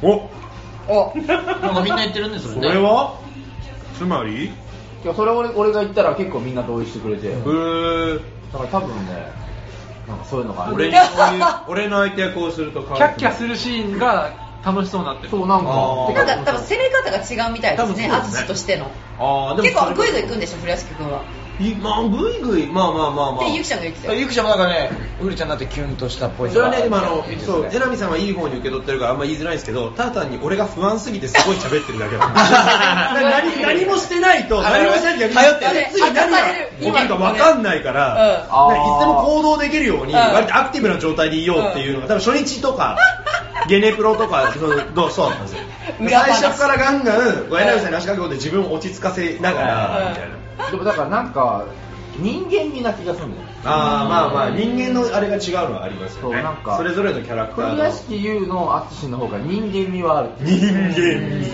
おおなんかみんな言ってるんですよね。 それはつまりいやそれ俺俺が言ったら結構みんな同意してくれて、へーだから多分ねなんかそういうのがある。 俺にそういう俺の相手役をするとキャッキャするシーンが楽しそうになってる。 そうなんかなんか多分攻め方が違うみたいですね、淳としての。 あでも結構グイグイ行くんでしょ、古屋敷君は。 まあグイグイまあまあまあまあ。 でゆきちゃんが言ってたよ。 ゆきちゃんもなんかね、うりちゃんだってキュンとしたっぽい。 それはねでもあのそう江波さんはいい方に受け取ってるからあんま言いづらいんですけど、ただ単に俺が不安すぎてすごい喋ってるだけだ何何もしてないと何もしないと頼ってる。次何が起きるか分かんないから、いつでも行動できるように割とアクティブな状態でいようっていうのが多分初日とかゲネプロとかどうそうなんですよ。最初からガンガン江波さんに足掛け込んで自分を落ち着かせながらみたいな。 でもだからなんか人間味な気がするんだよ。 ああまあまあ人間のあれが違うのはありますよね。 そうなんかそれぞれのキャラクターの。 古屋敷優の淳の方が人間味はある。 人間味。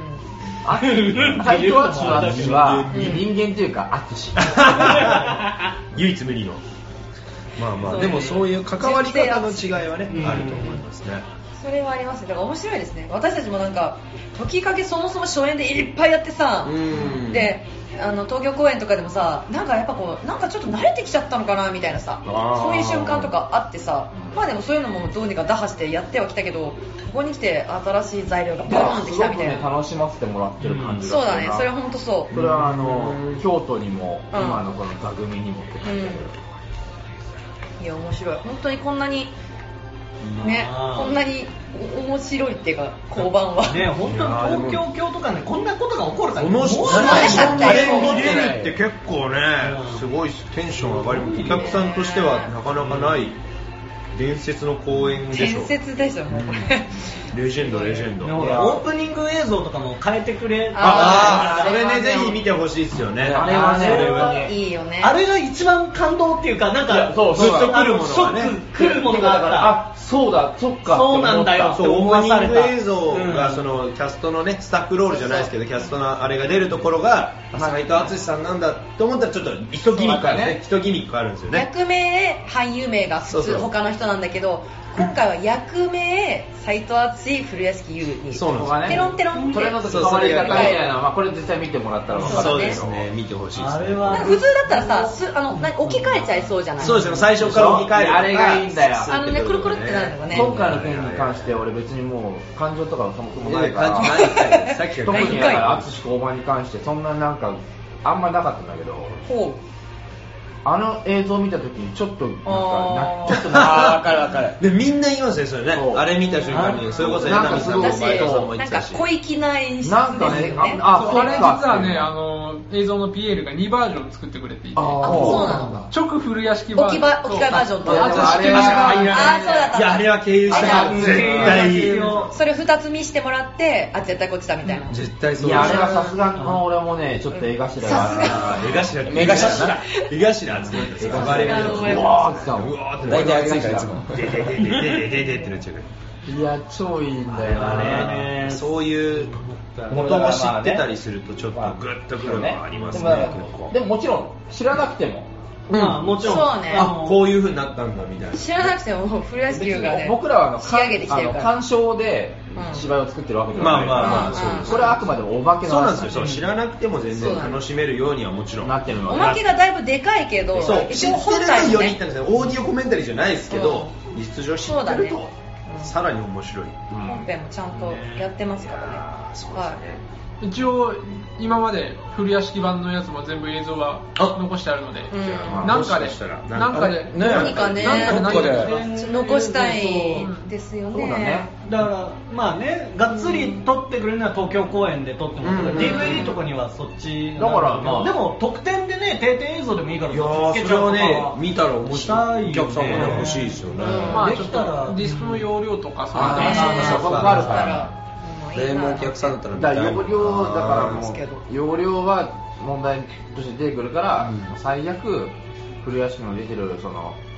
斎藤淳の淳は人間というか淳。 唯一無二の。まあまあでもそういう関わり方の違いはねあると思いますね。 それはありますね。だから面白いですね。私たちもなんか時かけそもそも初演でいっぱいやってさ、であの東京公演とかでもさ、なんかやっぱこうなんかちょっと慣れてきちゃったのかなみたいなさ、そういう瞬間とかあってさ、まあでもそういうのもどうにか打破してやってはきたけど、ここに来て新しい材料がボーンってきたみたいな。 すごくね楽しませてもらってる感じがそうだね。それは本当そう。 それはあの京都にも今のこの座組にもって感じだけど。 いや面白い。本当にこんなにね、こんなに面白いっていうか交番はね、本当に東京京とかね、こんなことが起こるからこのシチュエーションで見れるって結構ねすごいテンション上がり、お客さんとしてはなかなかない伝説の公演でしょ。 伝説でしょもうこれ。 レジェンドレジェンド。 オープニング映像とかも変えてくれ。 ああそれねぜひ見てほしいですよね。 あれはねいいよね。 あれが一番感動っていうか、なんかそうずっと来るものがね来るものがあったら、 あそうだそっかそうなんだよってそうオ思ープニングわされた映像がそのキャストのねスタッフロールじゃないですけどキャストのあれが出るところが斎藤淳さんなんだと思ったらちょっと一ギミックあるね。一ギミックあるんですよね。 役名俳優名が普通他の人なんだけど、今回は役名斎藤淳古屋敷優にそうなんですテロンテロンってそれの関わり方みたいな、まあこれ実際見てもらったら分かる。 そうですね見てほしいですね。 あれは普通だったらさすあのな置き換えちゃいそうじゃない。 そうですね最初から置き換えるあれがいいんだよ。 あのねくるくるってなるのがね。 今回の件に関して俺別にもう感情とかそもそもないから、 いや感情ないからさっきから特にだから淳交番に関してそんななんかあんまなかったんだけど、 ほあの映像を見た時にちょっとなんかあーなちょっとなわかるわかる。 でみんな言いますねそれねそうあれ見た瞬間にそれこそ江波さんもう。私前田さんも言なんかってたし小粋な演出ですよなんかねね。 ああれ実はね、 ああの映像の ピーエル がにバージョン作ってくれていて、 あそうなの。 直古屋敷バージョンと置き換えバージョンとあとあれ式が入らあーない。 そうだった。 いやあれは経由した絶対それ二つ見してもらってあ絶対こっちだみたいな。 絶対そういやあれはさすがに俺もねちょっと絵頭が目頭目頭目頭熱くなって絵暴れる頭うんうわーってさうわーって大体熱いからいつもでででででででってなっちゃうからいや超いいんだよねそういう元を知ってたりするとちょっとグッとくるのはありますね結構でももちろん知らなくてもまあもちろん。 そうねあこういう風になったんだみたいな知らなくてももう古屋敷優がね僕らはあの仕上げてきてるから。 あの鑑賞で芝居を作ってるわけではないまあまあまあうんそうですこれはあくまでもお化けのそうなん話ですよそう知らなくても全然楽しめるようにはもちろんなってるのでおまけがだいぶでかいけど、 そう知一応ってる本体もとより言ったねんですよオーディオコメンタリーじゃないですけどう実情知そうだねってるとさらに面白い本編もちゃんとやってますからね。はい。 一応今まで古屋敷版のやつも全部映像は残してあるので、 うんなんかでもしかしたらなんかで何かねなんかで何かで残したいですよね。 そうだねだからまあね、がっつり撮ってくれるのは東京公演で撮ってもらう、 うんディーブイディー とかにはそっちだからまあでも特典でね定点映像でもいいからいやそっちつけーそれはちゃうとかね見たら面白いお客さんもね欲しいですよねまあでちょっときたらディスクの容量とかそういうあ話ーそうそこがあるから例のお客さんだったら見たいだから容量だからもですけどう容量は問題として出てくるから、最悪古屋敷の出てるその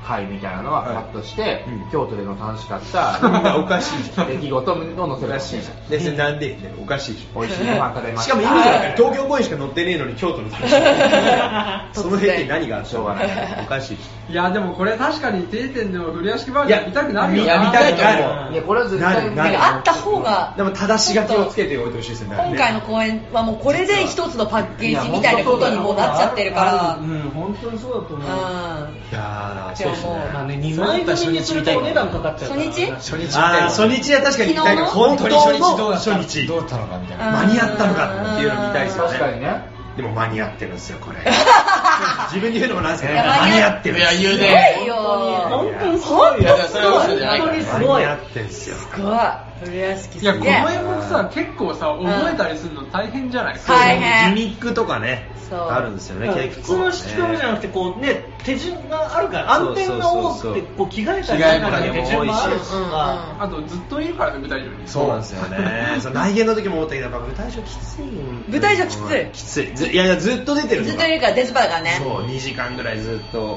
回みたいなのはカットして、 はいうん、 京都での楽しかったおかしいじゃん出来事を載せる。 おかしいじゃん。で、それなんでおかしいじゃん。 美味しいご飯食べました。 しかも意味じゃない。東京公演しか載ってねえのに京都の話。その辺で何がしょうがない。おかしい。 いやでもこれ確かに定点でも古屋敷バージョン見たくなるよいや見たくなる。 いやこれは絶対なるあった方がでも正し書きをつけておいてほしいですよね。 今回の公演はもうこれで一つのパッケージみたいなことにもうなっちゃってるからうん、本当にそうだと思う。 うんいやー、そうですね。 まあね、にまん円にするとお値段かかっちゃうから。 初日初日あー初日は確かに見たいから、 昨日の本当に初日どうだった初日どうだったのかみたいな。 間に合ったのかっていうの見たいですよね。 確かにね。 でも間に合ってるんですよ、これ。自分で言うのもなんですけど、 いや間に合ってるんですよ。 いや言うねすごいよ本当にすごい。 いやそれは嘘じゃないから本当にす間ごいに。合ってるんですよ。 すごい古屋敷すいやこのげえ演目さ結構さ覚えたりするの大変じゃない、 大変ギミックとかね、 そうあるんですよね、 普結構通の式止じゃなくてこうね手順があるから暗転が多くてこう着替えたり着替えもなんか手順もあるしうんうんさ。 あとずっといるからね舞台上にそうなんですよね。そう内見の時も思ったけど、やっぱ舞台上きついよ。 舞台上きついきつい。ずいやいや、ずっと出てるのがずっといるからデスパだからねそう、にじかんぐらいずっと。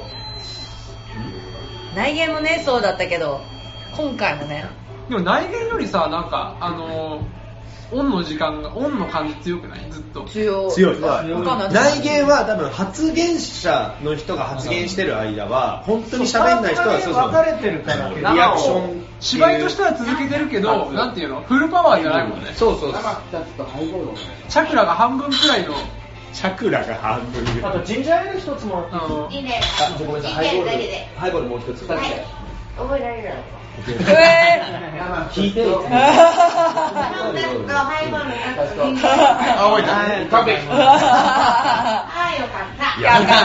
内見もねそうだったけど今回もねでも内見よりさなんかあのーオンの時間がオンの感じ強くないずっと強い強い。 わかんない内見は多分発言者の人が発言してる間は、本当に喋んない人はそうそう分かれてるからリアクションっていう芝居としては続けてるけどなんていうのフルパワーじゃないもんねそうそうそう。 チャクラが半分くらいのチャクラが半分ぐらい。 あとジンジャーエール一つもあのいいね。 あ、ごめんなさい。ハイボール。ハイボールもう一つ。 はい。覚えられる。 え聞いて。 ハイボールのあ、おい、食べ。 はい、よかった。 よか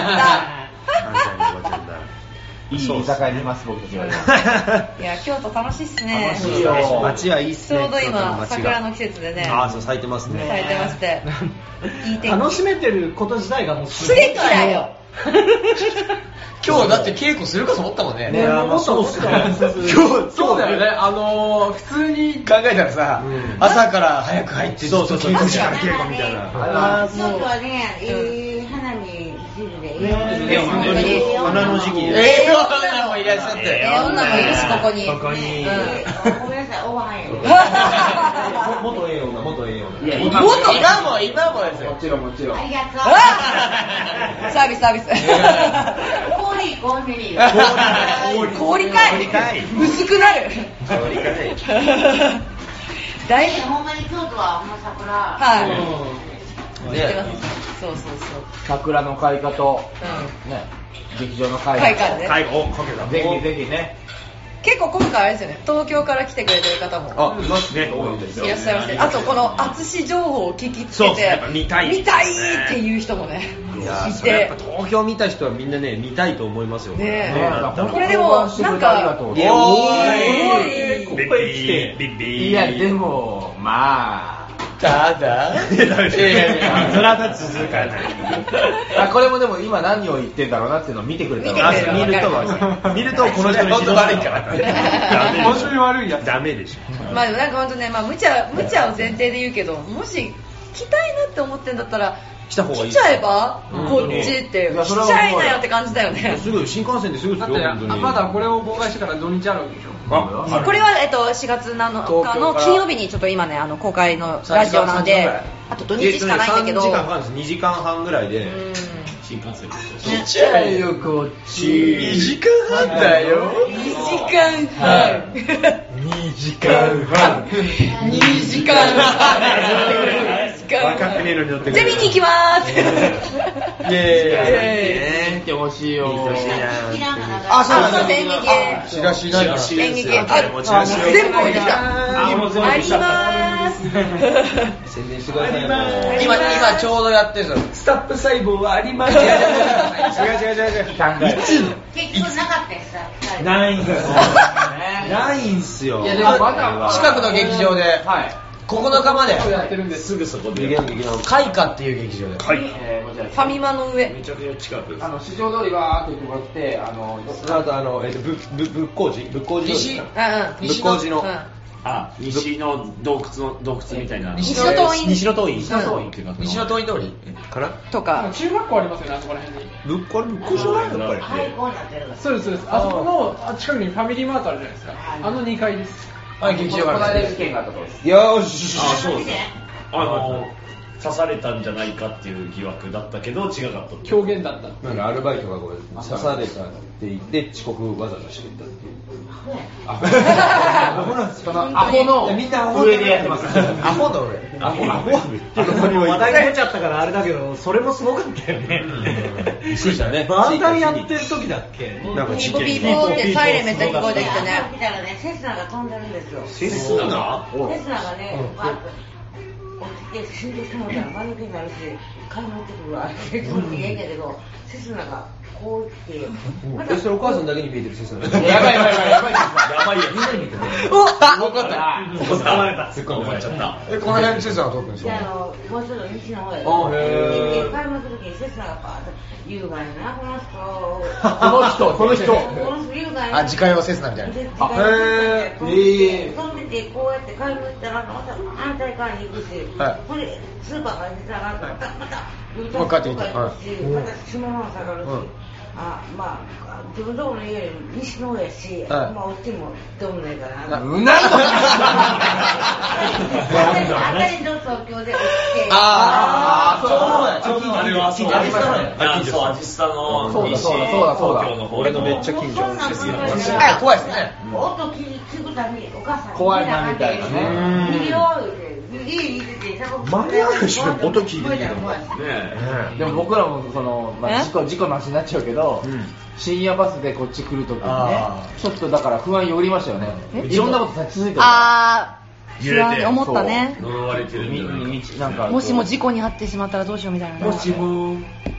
いい居酒屋にいます僕たちは。 ったいや京都楽しいっすね楽しいよ街はいいっすね。 ちょうど今京都の街が桜の季節でねあ、そう咲いてますね。 咲いてましていい天気楽しめてること自体がもうすすべきだよ今日だって稽古するかと思ったもんね。 ね、もっとそうだよ。 今日そうだよねあのー、普通に考えたらさ、朝から早く入ってそうそうそう。 ずっと時間稽古みたいな。 あー、そうはね、いい花見汁で。 いや本当に花の時期で。 ええ女もいらっしゃって。 ええ女もいるしここにここに。 ごめんなさい、おばはんよ。 元ええ女、元ええ女。 いやもっと今も今もですよも。ちろんもちろん。 ありがとう。 サービスサービス氷、氷。 氷氷かい氷かい薄くなる氷かいだいぶほんまに京都はもう桜。 はい知ってますそうそうそう桜の開花とうんね劇場の開開花ね最後、かけた。 ぜひぜひね。 結構今回あれですよね東京から来てくれてる方もあ、いますね。多いですよいらっしゃいましてあとこの淳情報を聞きつけてそうですねやっぱ見たい見たいっていう人もねいやーいそれやってぱ東京見た人はみんなね、見たいと思いますよ。 ねえねこれでもなんかありがとういや、 おおーいーい。ビッビー、ビッビー。 いやでもまあただ、 いや、ダメです。いやいや、それは続かない。 あこれもでも今何を言ってんだろうなっていうのを見てくれたら見てくれる見るとわ見るとこの人に本当悪いから。 ダメでし本当に悪いやょ。 つダメでしょ。 まあでもなんか本当ねまあ無茶無茶を前提で言うけどもし来たいなって思ってんだったら来た方がいい来ちゃえばうんこっちっていや来それは思うよちゃいなよって感じだよねすぐ新幹線ですぐですよ。 だって本当にまだこれを公開してから土日あるわけでしょあ、 これは、えっと、しがつなのかの金曜日にちょっと今ねあの公開のラジオなのであと土日しかないんだけどさんじかんはんです。にじかんはんぐらいで。 うん新幹線ねちゃいよ、こっち。にじかんはんだよ。 にじかんはんにじかんはん。 にじかんはん分かってねえのに乗ってくる。 じゃあ見に行きまーすイェーイ。 えー見てほしいよ見てほしいなあそうそう演劇チラシないから。 演劇ああれもチラシを全部置いてきたあもう全部ありまーす宣伝してくださいよ。 今、今ちょうどやってるんですよ。 スタップ細胞はあります。 違う違う違う違う。 考える結局なかったよさ。 ないんすよ。ないんすよ。 いやでも近くの劇場で、 はいここのかまで、 やってるんですすぐそこで。劇団開花っていう劇場で。 はい。 えーこちらファミマの上めちゃくちゃ近く。 あの市場通りわーっと行ってもらってあのその後あのえっとぶぶ仏光寺仏光寺西うんうん仏光寺のうんあ、西の洞窟の洞窟みたいな。 西の洞院西の洞院。 西の洞院っていうか。 西の洞院通りかなとか中学校ありますよね、あそこら辺に。 ぶっこれぶっこじゃないやっぱり。 最高になってるから。 そうですそうです。あそこの近くにファミリーマートあるじゃないですか。あのにかいです。 はい、劇場がある。事件があったところです。 よーし。 あ、そうです。あの刺されたんじゃないかっていう疑惑だったけど違かった。 狂言だった。 なんかアルバイトがこう刺されたって言って遅刻わざとしてたっていう。アホアホなんですよ。 そのアホのみんなアホ上でやってます。 アホの上。アホアホは話題出ちゃったからあれだけど、それもすごかったよね。 そうしたね。 バンダイやってる時だっけ？ なんか事ビーボビ件。 ーボーってサイレンめっちゃ聞こえてきてね。 見たらね、セスナが飛んでるんですよ。 セスナ？ セスナがね、バッと起きて死んでしまうから間抜けになるし、買い物ってくるわ。気持ちいいんやけど、セスナがこう来て、 え、それお母さんだけに見えてるセスナ。 やばいやばいやばいやばい。 やばいよ。 みんなに見えてる。 おっ分かった。 ここ捕まれた。突っ込んで終わっちゃった。 え、この辺にセスナが通ってるんですで、あか？ の、もうちょっと西の方へ。 あへーで買い物するときにセスナがバーッと言うがやな、この人。 この人、この人。 この人言うがやな。 あ、自家用セスナみたいな。 であ、へー。 飛んでてこうやって買い物行ったらまた反対側に行くし、 はいほんでスーパーから出たらまたまたもう帰ってきてまた下の方下がるし、 うんあまあ自分のところの家より西の方やし、 はいまあおってもどうもないからな。 うなあたりの東京で起きて、 あー、 あーそうだ、 あれはそうアジスタのや。 あ、そう、アジスタのそうだ西そうだそうだそうだ東京の方。 俺のめっちゃ近所そんなんですよ。 あ、怖いですね。 音聞くたびにお母さん怖いなみたいなね右を右に出て間に合うでしょ音聞いてるけど怖いねでも僕らもその、まあ、事故事故の話になっちゃうけど、深夜バスでこっち来るときにねあ、 ちょっとだから不安よりましたよね。いろんなこと立ち続いてる。 あー不安に思ったね。 呪われてるんじゃないか。 みみなんかもしも事故に遭ってしまったらどうしようみたいなね。 もしも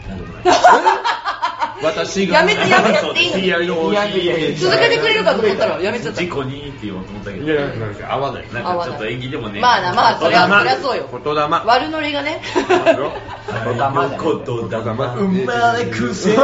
私がやめてやめてっていいのに知り合いのいやいやいや続けてくれるかと思ったらやめちゃった事。故にって言おうと思ったけど、 いやなんか合わない。 なんかちょっと演技でもね。 まあな、まあそりゃそりゃそうよ。 言霊。 悪ノリがね。 言霊じゃない言霊。 生まれくせ。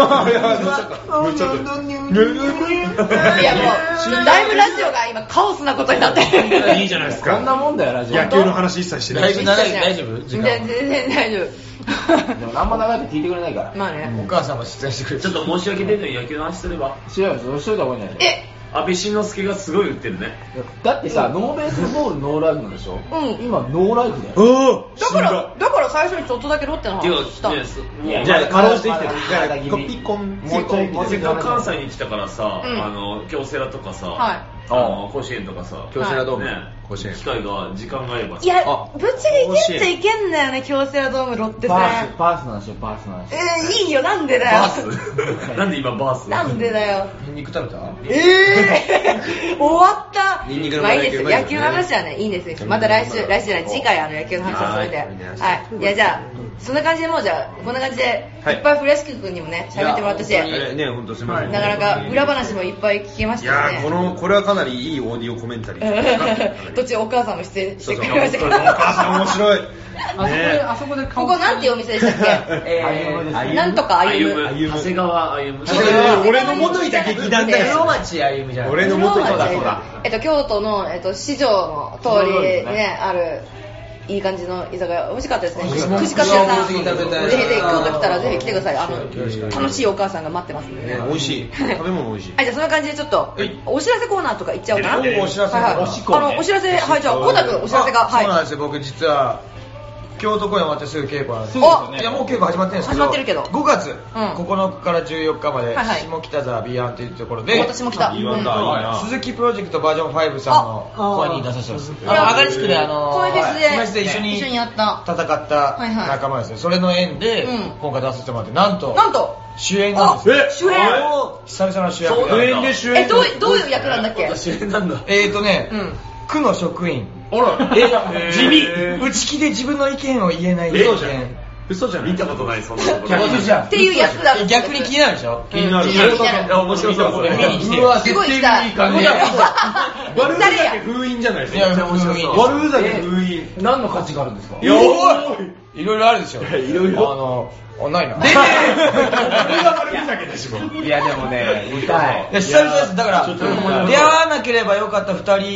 いやもうだいぶラジオが今カオスなことになってる。 いいじゃないですか。 こんなもんだよラジオ。 野球の話一切してない。 大丈夫大丈夫時間全然大丈でもあんま長く聞いてくれないから。 夫。まあね。 お母さんも出演してくれちょっと申し訳出るのに野球の話すれば。 知らないそうしといた方がいいんじゃないえ、 安倍晋之助がすごい打ってるね。 だってさ、ノーベースボールノーライフなんでしょうん今ノーライフだよ。 おだからだから最初にちょっとだけロッテのていう話した。 かねもうじゃあかろうじてきてる。 まだまだコピコン。 もうちょいもうちょいせっかく関西に来たからさ、 うんあの京セラとかさ、 はいあの甲子園とかさ、 京セラドームね、 甲子園機会が時間があればさ。 いやあ、 ぶっちゃけいけんちゃいけんだよね、京セラドームロッテバース戦。 バースの話よバースの話。 えー、いいよ、なんでだよ。 バースなんで今バースなんでだよ。 ニンニク食べた？ えー、終わった。 ニンニクのまあいいですよ、 うまいよね野球の話はね、いいんですよ。また来週、来週じゃない、次回あの野球の話をするんで。 はいはい。いや、じゃあ、そんな感じでもうじゃあ、こんな感じで、いはいっぱい古屋敷君にもね、喋ってもらったし、なえね本当すみません。 かなか裏話もいっぱい聞けましいたよね。 やーこのこれはかなりいいオーディオコメンタリー。 途中お母さんも出演してくそうそうれましたけど。 お母さん面白い。 あそこで、あそこで顔ここなんていうお店でしたっけ？ えーなんとか歩歩む。 む長谷川歩む。 俺の元いた劇団だよ。 黒町歩みじゃない。 俺の元いたそうだ。 えっと、京都の、えっと、市場の通りにね、ある、いい感じの居酒屋、美味しかったですね。串カツ屋さん。ぜひぜひ、京都来たらぜひ来てください。あの、楽しいお母さんが待ってますんでね。 美味しい。食べ物美味しい。 はい、じゃあそんな感じでちょっと、お知らせコーナーとか行っちゃおうかな。 お知らせはいはいおしっこねあの、お知らせ、はい、じゃあ、コタ君、お知らせが、はい。 そうなんですよ、僕実は京都公演終わってすぐ稽古なんですそうですよねいやもう稽古始まってるんですけど始まってるけどごがつうんここのかからじゅうよっかまではいはい下北沢ビーアンというところで私も来た。 いいわんだうんいいな。 鈴木プロジェクトバージョンファイブさんの公演に出させてもらいますいやあのアガリ地区であの公園フェスではい公園フェスで一緒に一緒にやった戦ったはいはい仲間ですねそれの縁でうん今回出させてもらってなんとなんと、 主演なんですあ主演久々の主役そうなんだえ、どう、どういう役なんだっけ？ 主演なんだ。 えーとねうん。 区の職員あら、 え地味内気で自分の意見を言えない人間嘘じゃない。 見たことない、そんなこと逆にじゃんっていう役だ。 逆に気になるでしょ気になる。 気になる気になる面白そうそれ。 見に来てうわすごい来た。 絶対いい感じ。悪ふざ誰やけ封印じゃないですいやか。 封印悪ふざけ封印。 何の価値があるんですか？ いやおいいろいろあるでしょいろいろあのあないな俺が悪ふざけだしも。 いやでもね、見たい。 いや久々ですだから出会わなければよかったふたり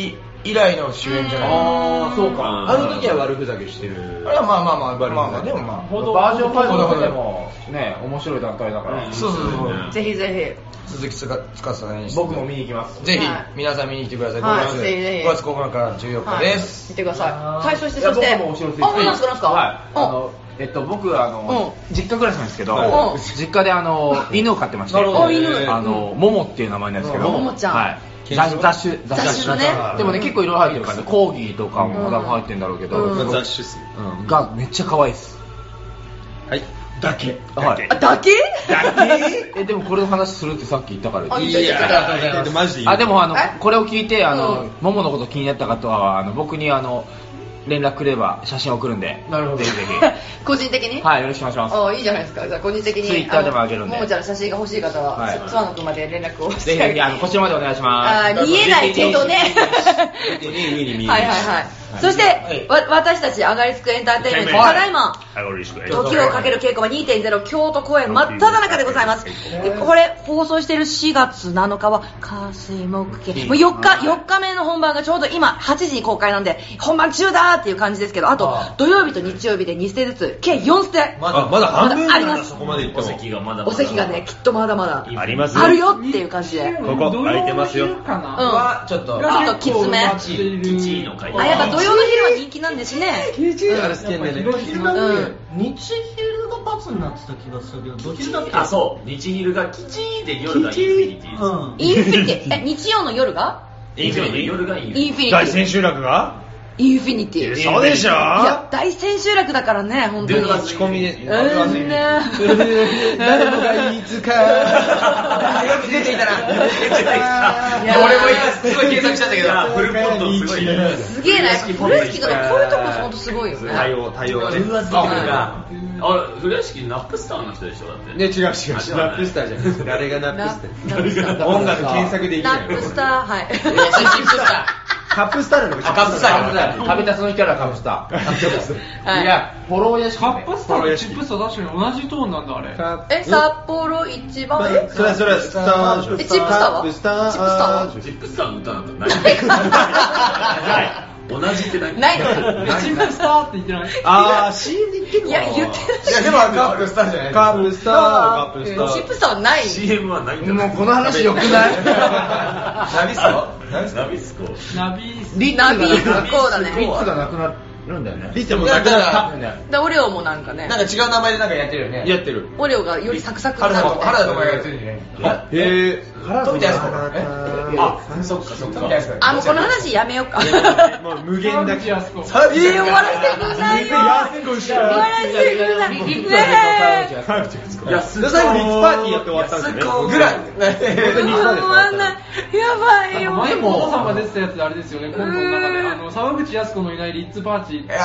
以来の主演じゃない。 ああ、そうか。あの時は悪ふざけしてる。 あれはまあまあまあ、まあまあ、でもまあ。 バージョンファイブとかでも、ね、面白い団体だから。 そうそうそう。 ぜひぜひ。鈴木つかつさんに僕も見に行きます。 ぜひ、皆さん見に来てください。 ごがつここのかからじゅうよっかです。 見てください。はい、そして、そして。 僕もお知らせあ、なんすかなんすか。 はい。あの、えっと、僕、あの、実家暮らしなんですけど、実家であの、犬を飼ってまして、あの、モモっていう名前なんですけど、 モモちゃん。 はい。雑種、雑種ね。でもね、結構いろいろ入ってるからね、コーギーとかも多分入ってるんだろうけど、 雑種っす。 うん。が、めっちゃ可愛いです。 はい。だけ。 はい。 あ、だけだけえ、でもこれの話するってさっき言ったから。 いやいや、 マジで。 あ、でもあの、これを聞いて、あの、モモのこと気になった方は、あの、僕にあの、連絡くれば写真送るんで。 なるほど。ぜひぜひ。個人的にはい、よろしくお願いします。 あ、いいじゃないですか。じゃあ個人的に。 ツイッターでもあげるんで。 ももちゃんの写真が欲しい方は、ツアーの君まで連絡をして。 ぜひぜひ、あの、こちらまでお願いします。 あ、見えないけどね。はいはいはい。そして、わ、私たち上がりつくエンターテインメント、ただいま、時をかける稽古場 にてんゼロ 京都公演真っ只中でございます。これ、放送しているしがつなのかは、火水木金。もうよっか、よっかめの本番がちょうど今、はちじに公開なんで、本番中だーっていう感じですけど、あと、土曜日と日曜日でにステずつ、計よんステ。 まだ、まだ半分あります。 そこまで行っても。 お席がまだ。 お席がね、きっとまだまだ。 あります。 あるよっていう感じで。 ここ、空いてますよ。うん。は、ちょっと、 ちょっときつめ。 キチの会。 あ、やっぱ土曜の昼は人気なんですね。 キチあれ好きなんだよね。 日昼が罰になってた気がするけど、どちらだっけ？ あ、そう。日昼がキチで夜がインフィニティ。 インフィニティ。え、日曜の夜が？ インフィニティ。夜がインフィニティ。 インフィニティ。 大千秋楽が？ インフィニティ。 そうでしょ？いや、大千秋楽だからね、本当に。 仕込みで。 うんね。 誰もがいつか。 出ていたな。いや、俺もすごい検索したんだけど、 フルポットすごいね。 すげえな、やっぱフルスキとかこういうとこほんとすごいよね。 対応、対応がね。 あ、古屋敷ナップスターの人でしょだって。 ね、違う違う。ナップスターじゃない。誰がナップスター？音楽検索できない。 ナップスター、はい。 チップスター。 カップスターのカップスター。 食べたその人らカップスター。いや、フォローやし。 カップスターとチップスター確かに同じトーンなんだあれ。 え、札幌一番。 それそれスター。 え、チップスターは？チップスターは？ チップスターの歌なんてない。同じって何？ ないの。 チップスターって言ってない？ あー、シーエム で言ってるの？ いや、言ってない。 いや、でもカップスターじゃない。 カップスター、カップスター。 チップスターはない。 シーエム はないんだ。 もうこの話よくない？ ナビスコ？ ナビスコ。 ナビスコ。ナビスコだね。 リッツがなくなるんだよね。 リッツもなくなった。 で、オレオもなんかね。 なんか違う名前でなんかやってるよね。 やってる。 オレオがよりサクサクに原なる。 田とかやってるよね。 へぇ。 富田康子か。 あ、そっかそっか。 あ、もうこの話やめようか。 もう無限だけ。 えー、終わらせてくださいよ。終わらせてください。ねいや、最後リッツパーティーやって終わったんですね。 ぐらい。 終わんない。やばいよ。 前もさんが出てたやつであれですよね、コントの中で。あの、沢口靖子のいないリッツパーティー。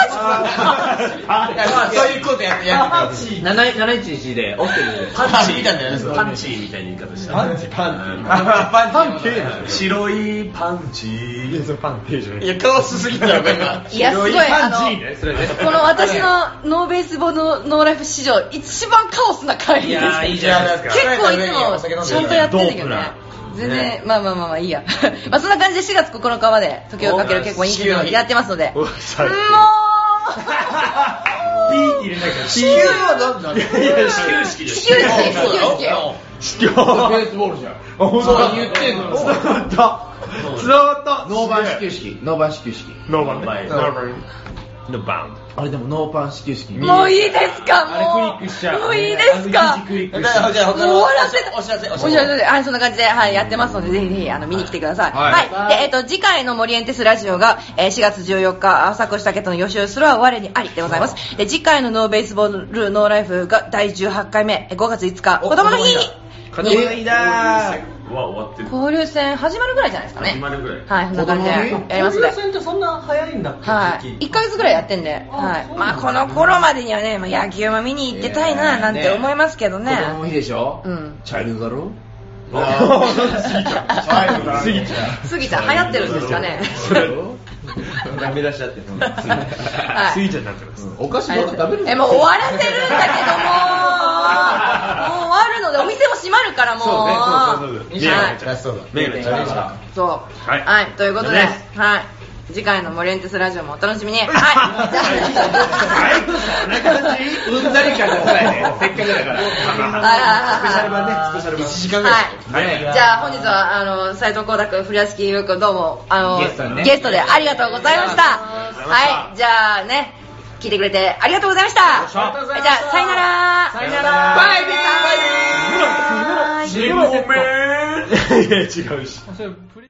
そういうことやってやってななじゅういちにちでオフテルでパンチみたいなパンチみたいな言い方した。 パンチパンチパンチ白いパンチ。 いや、それパンテージ。 いや、カオスすぎたよ、今。 いや、すごい、あの、この私のノーベースボールノーライフ史上、一番カオスな回です。 いや、いいじゃないですか。 結構いつもちゃんとやってんだけどね。全然、まあまあまあまあいいや。まあそんな感じでしがつここのかまで、時をかける結構いいのやってますので。もうピーって入れなきゃ。 地球は何だ？ 始球式です。 始球式、始球式。 始球式。ベースボールじゃん。 そう言ってんの。つながった。つながった。 ノーバン始球式。ノーバン始球式。 ノーバンね。ノーバン。ノーバン。 あれでもノーパン始球式。 もういいですか？もう。 あれクリックしちゃう。 もういいですか？ クリックじゃあ、じゃあ、 もう終わらせて。 お知らせ、 お知らせで、はい、そんな感じで、はい、やってますので、ぜひぜひ、あの、見に来てください。はい。で、えっと、次回のモリエンテスラジオが、えー、しがつじゅうよっか、朝越武との予習するは我にありでございます。で、次回のノーベースボールノーライフがだいじゅうはちかいめ、ごがついつか、子供の日に。 子供の日だー。 は終わってる。 交流戦始まるぐらいじゃないですかね。 始まるぐらい。 はい、そんな感じでやりますね。 交流戦ってそんな早いんだっけ？ はい。いっかげつぐらいやってんで、はい。まあこの頃までにはね、まあ、野球も見に行ってたいななんて思いますけどね。 子供の日でしょ？ うん。 チャイルドだろ？ スギちゃん。スギちゃん流行ってるんですかね。 ダメ出しちゃって。 はい。 スギちゃんになってます。 お菓子ばっか食べる。 え、もう終わらせるんだけども。 終わるのでお店も閉まるからもう。 そうね、そうそうそう。 はいラストだ。メガネチャレンジだ。 そう。 はいはい、ということで、はい。次回のモリエンテスラジオもお楽しみに。はい。じゃあ。 うんざり感出さないで。せっかくだから。スペシャル版ね、スペシャル版。いちじかんぐらい。 はい。じゃあ本日は、あの、斉藤光太くん、古屋敷優くん、どうも、あの、ゲストでありがとうございました。はい。じゃあね、聞いてくれてありがとうございました。じゃあ、さよなら。 さよなら。 バイビーバイビー。 バイビー。 ごめん。いや、違うし。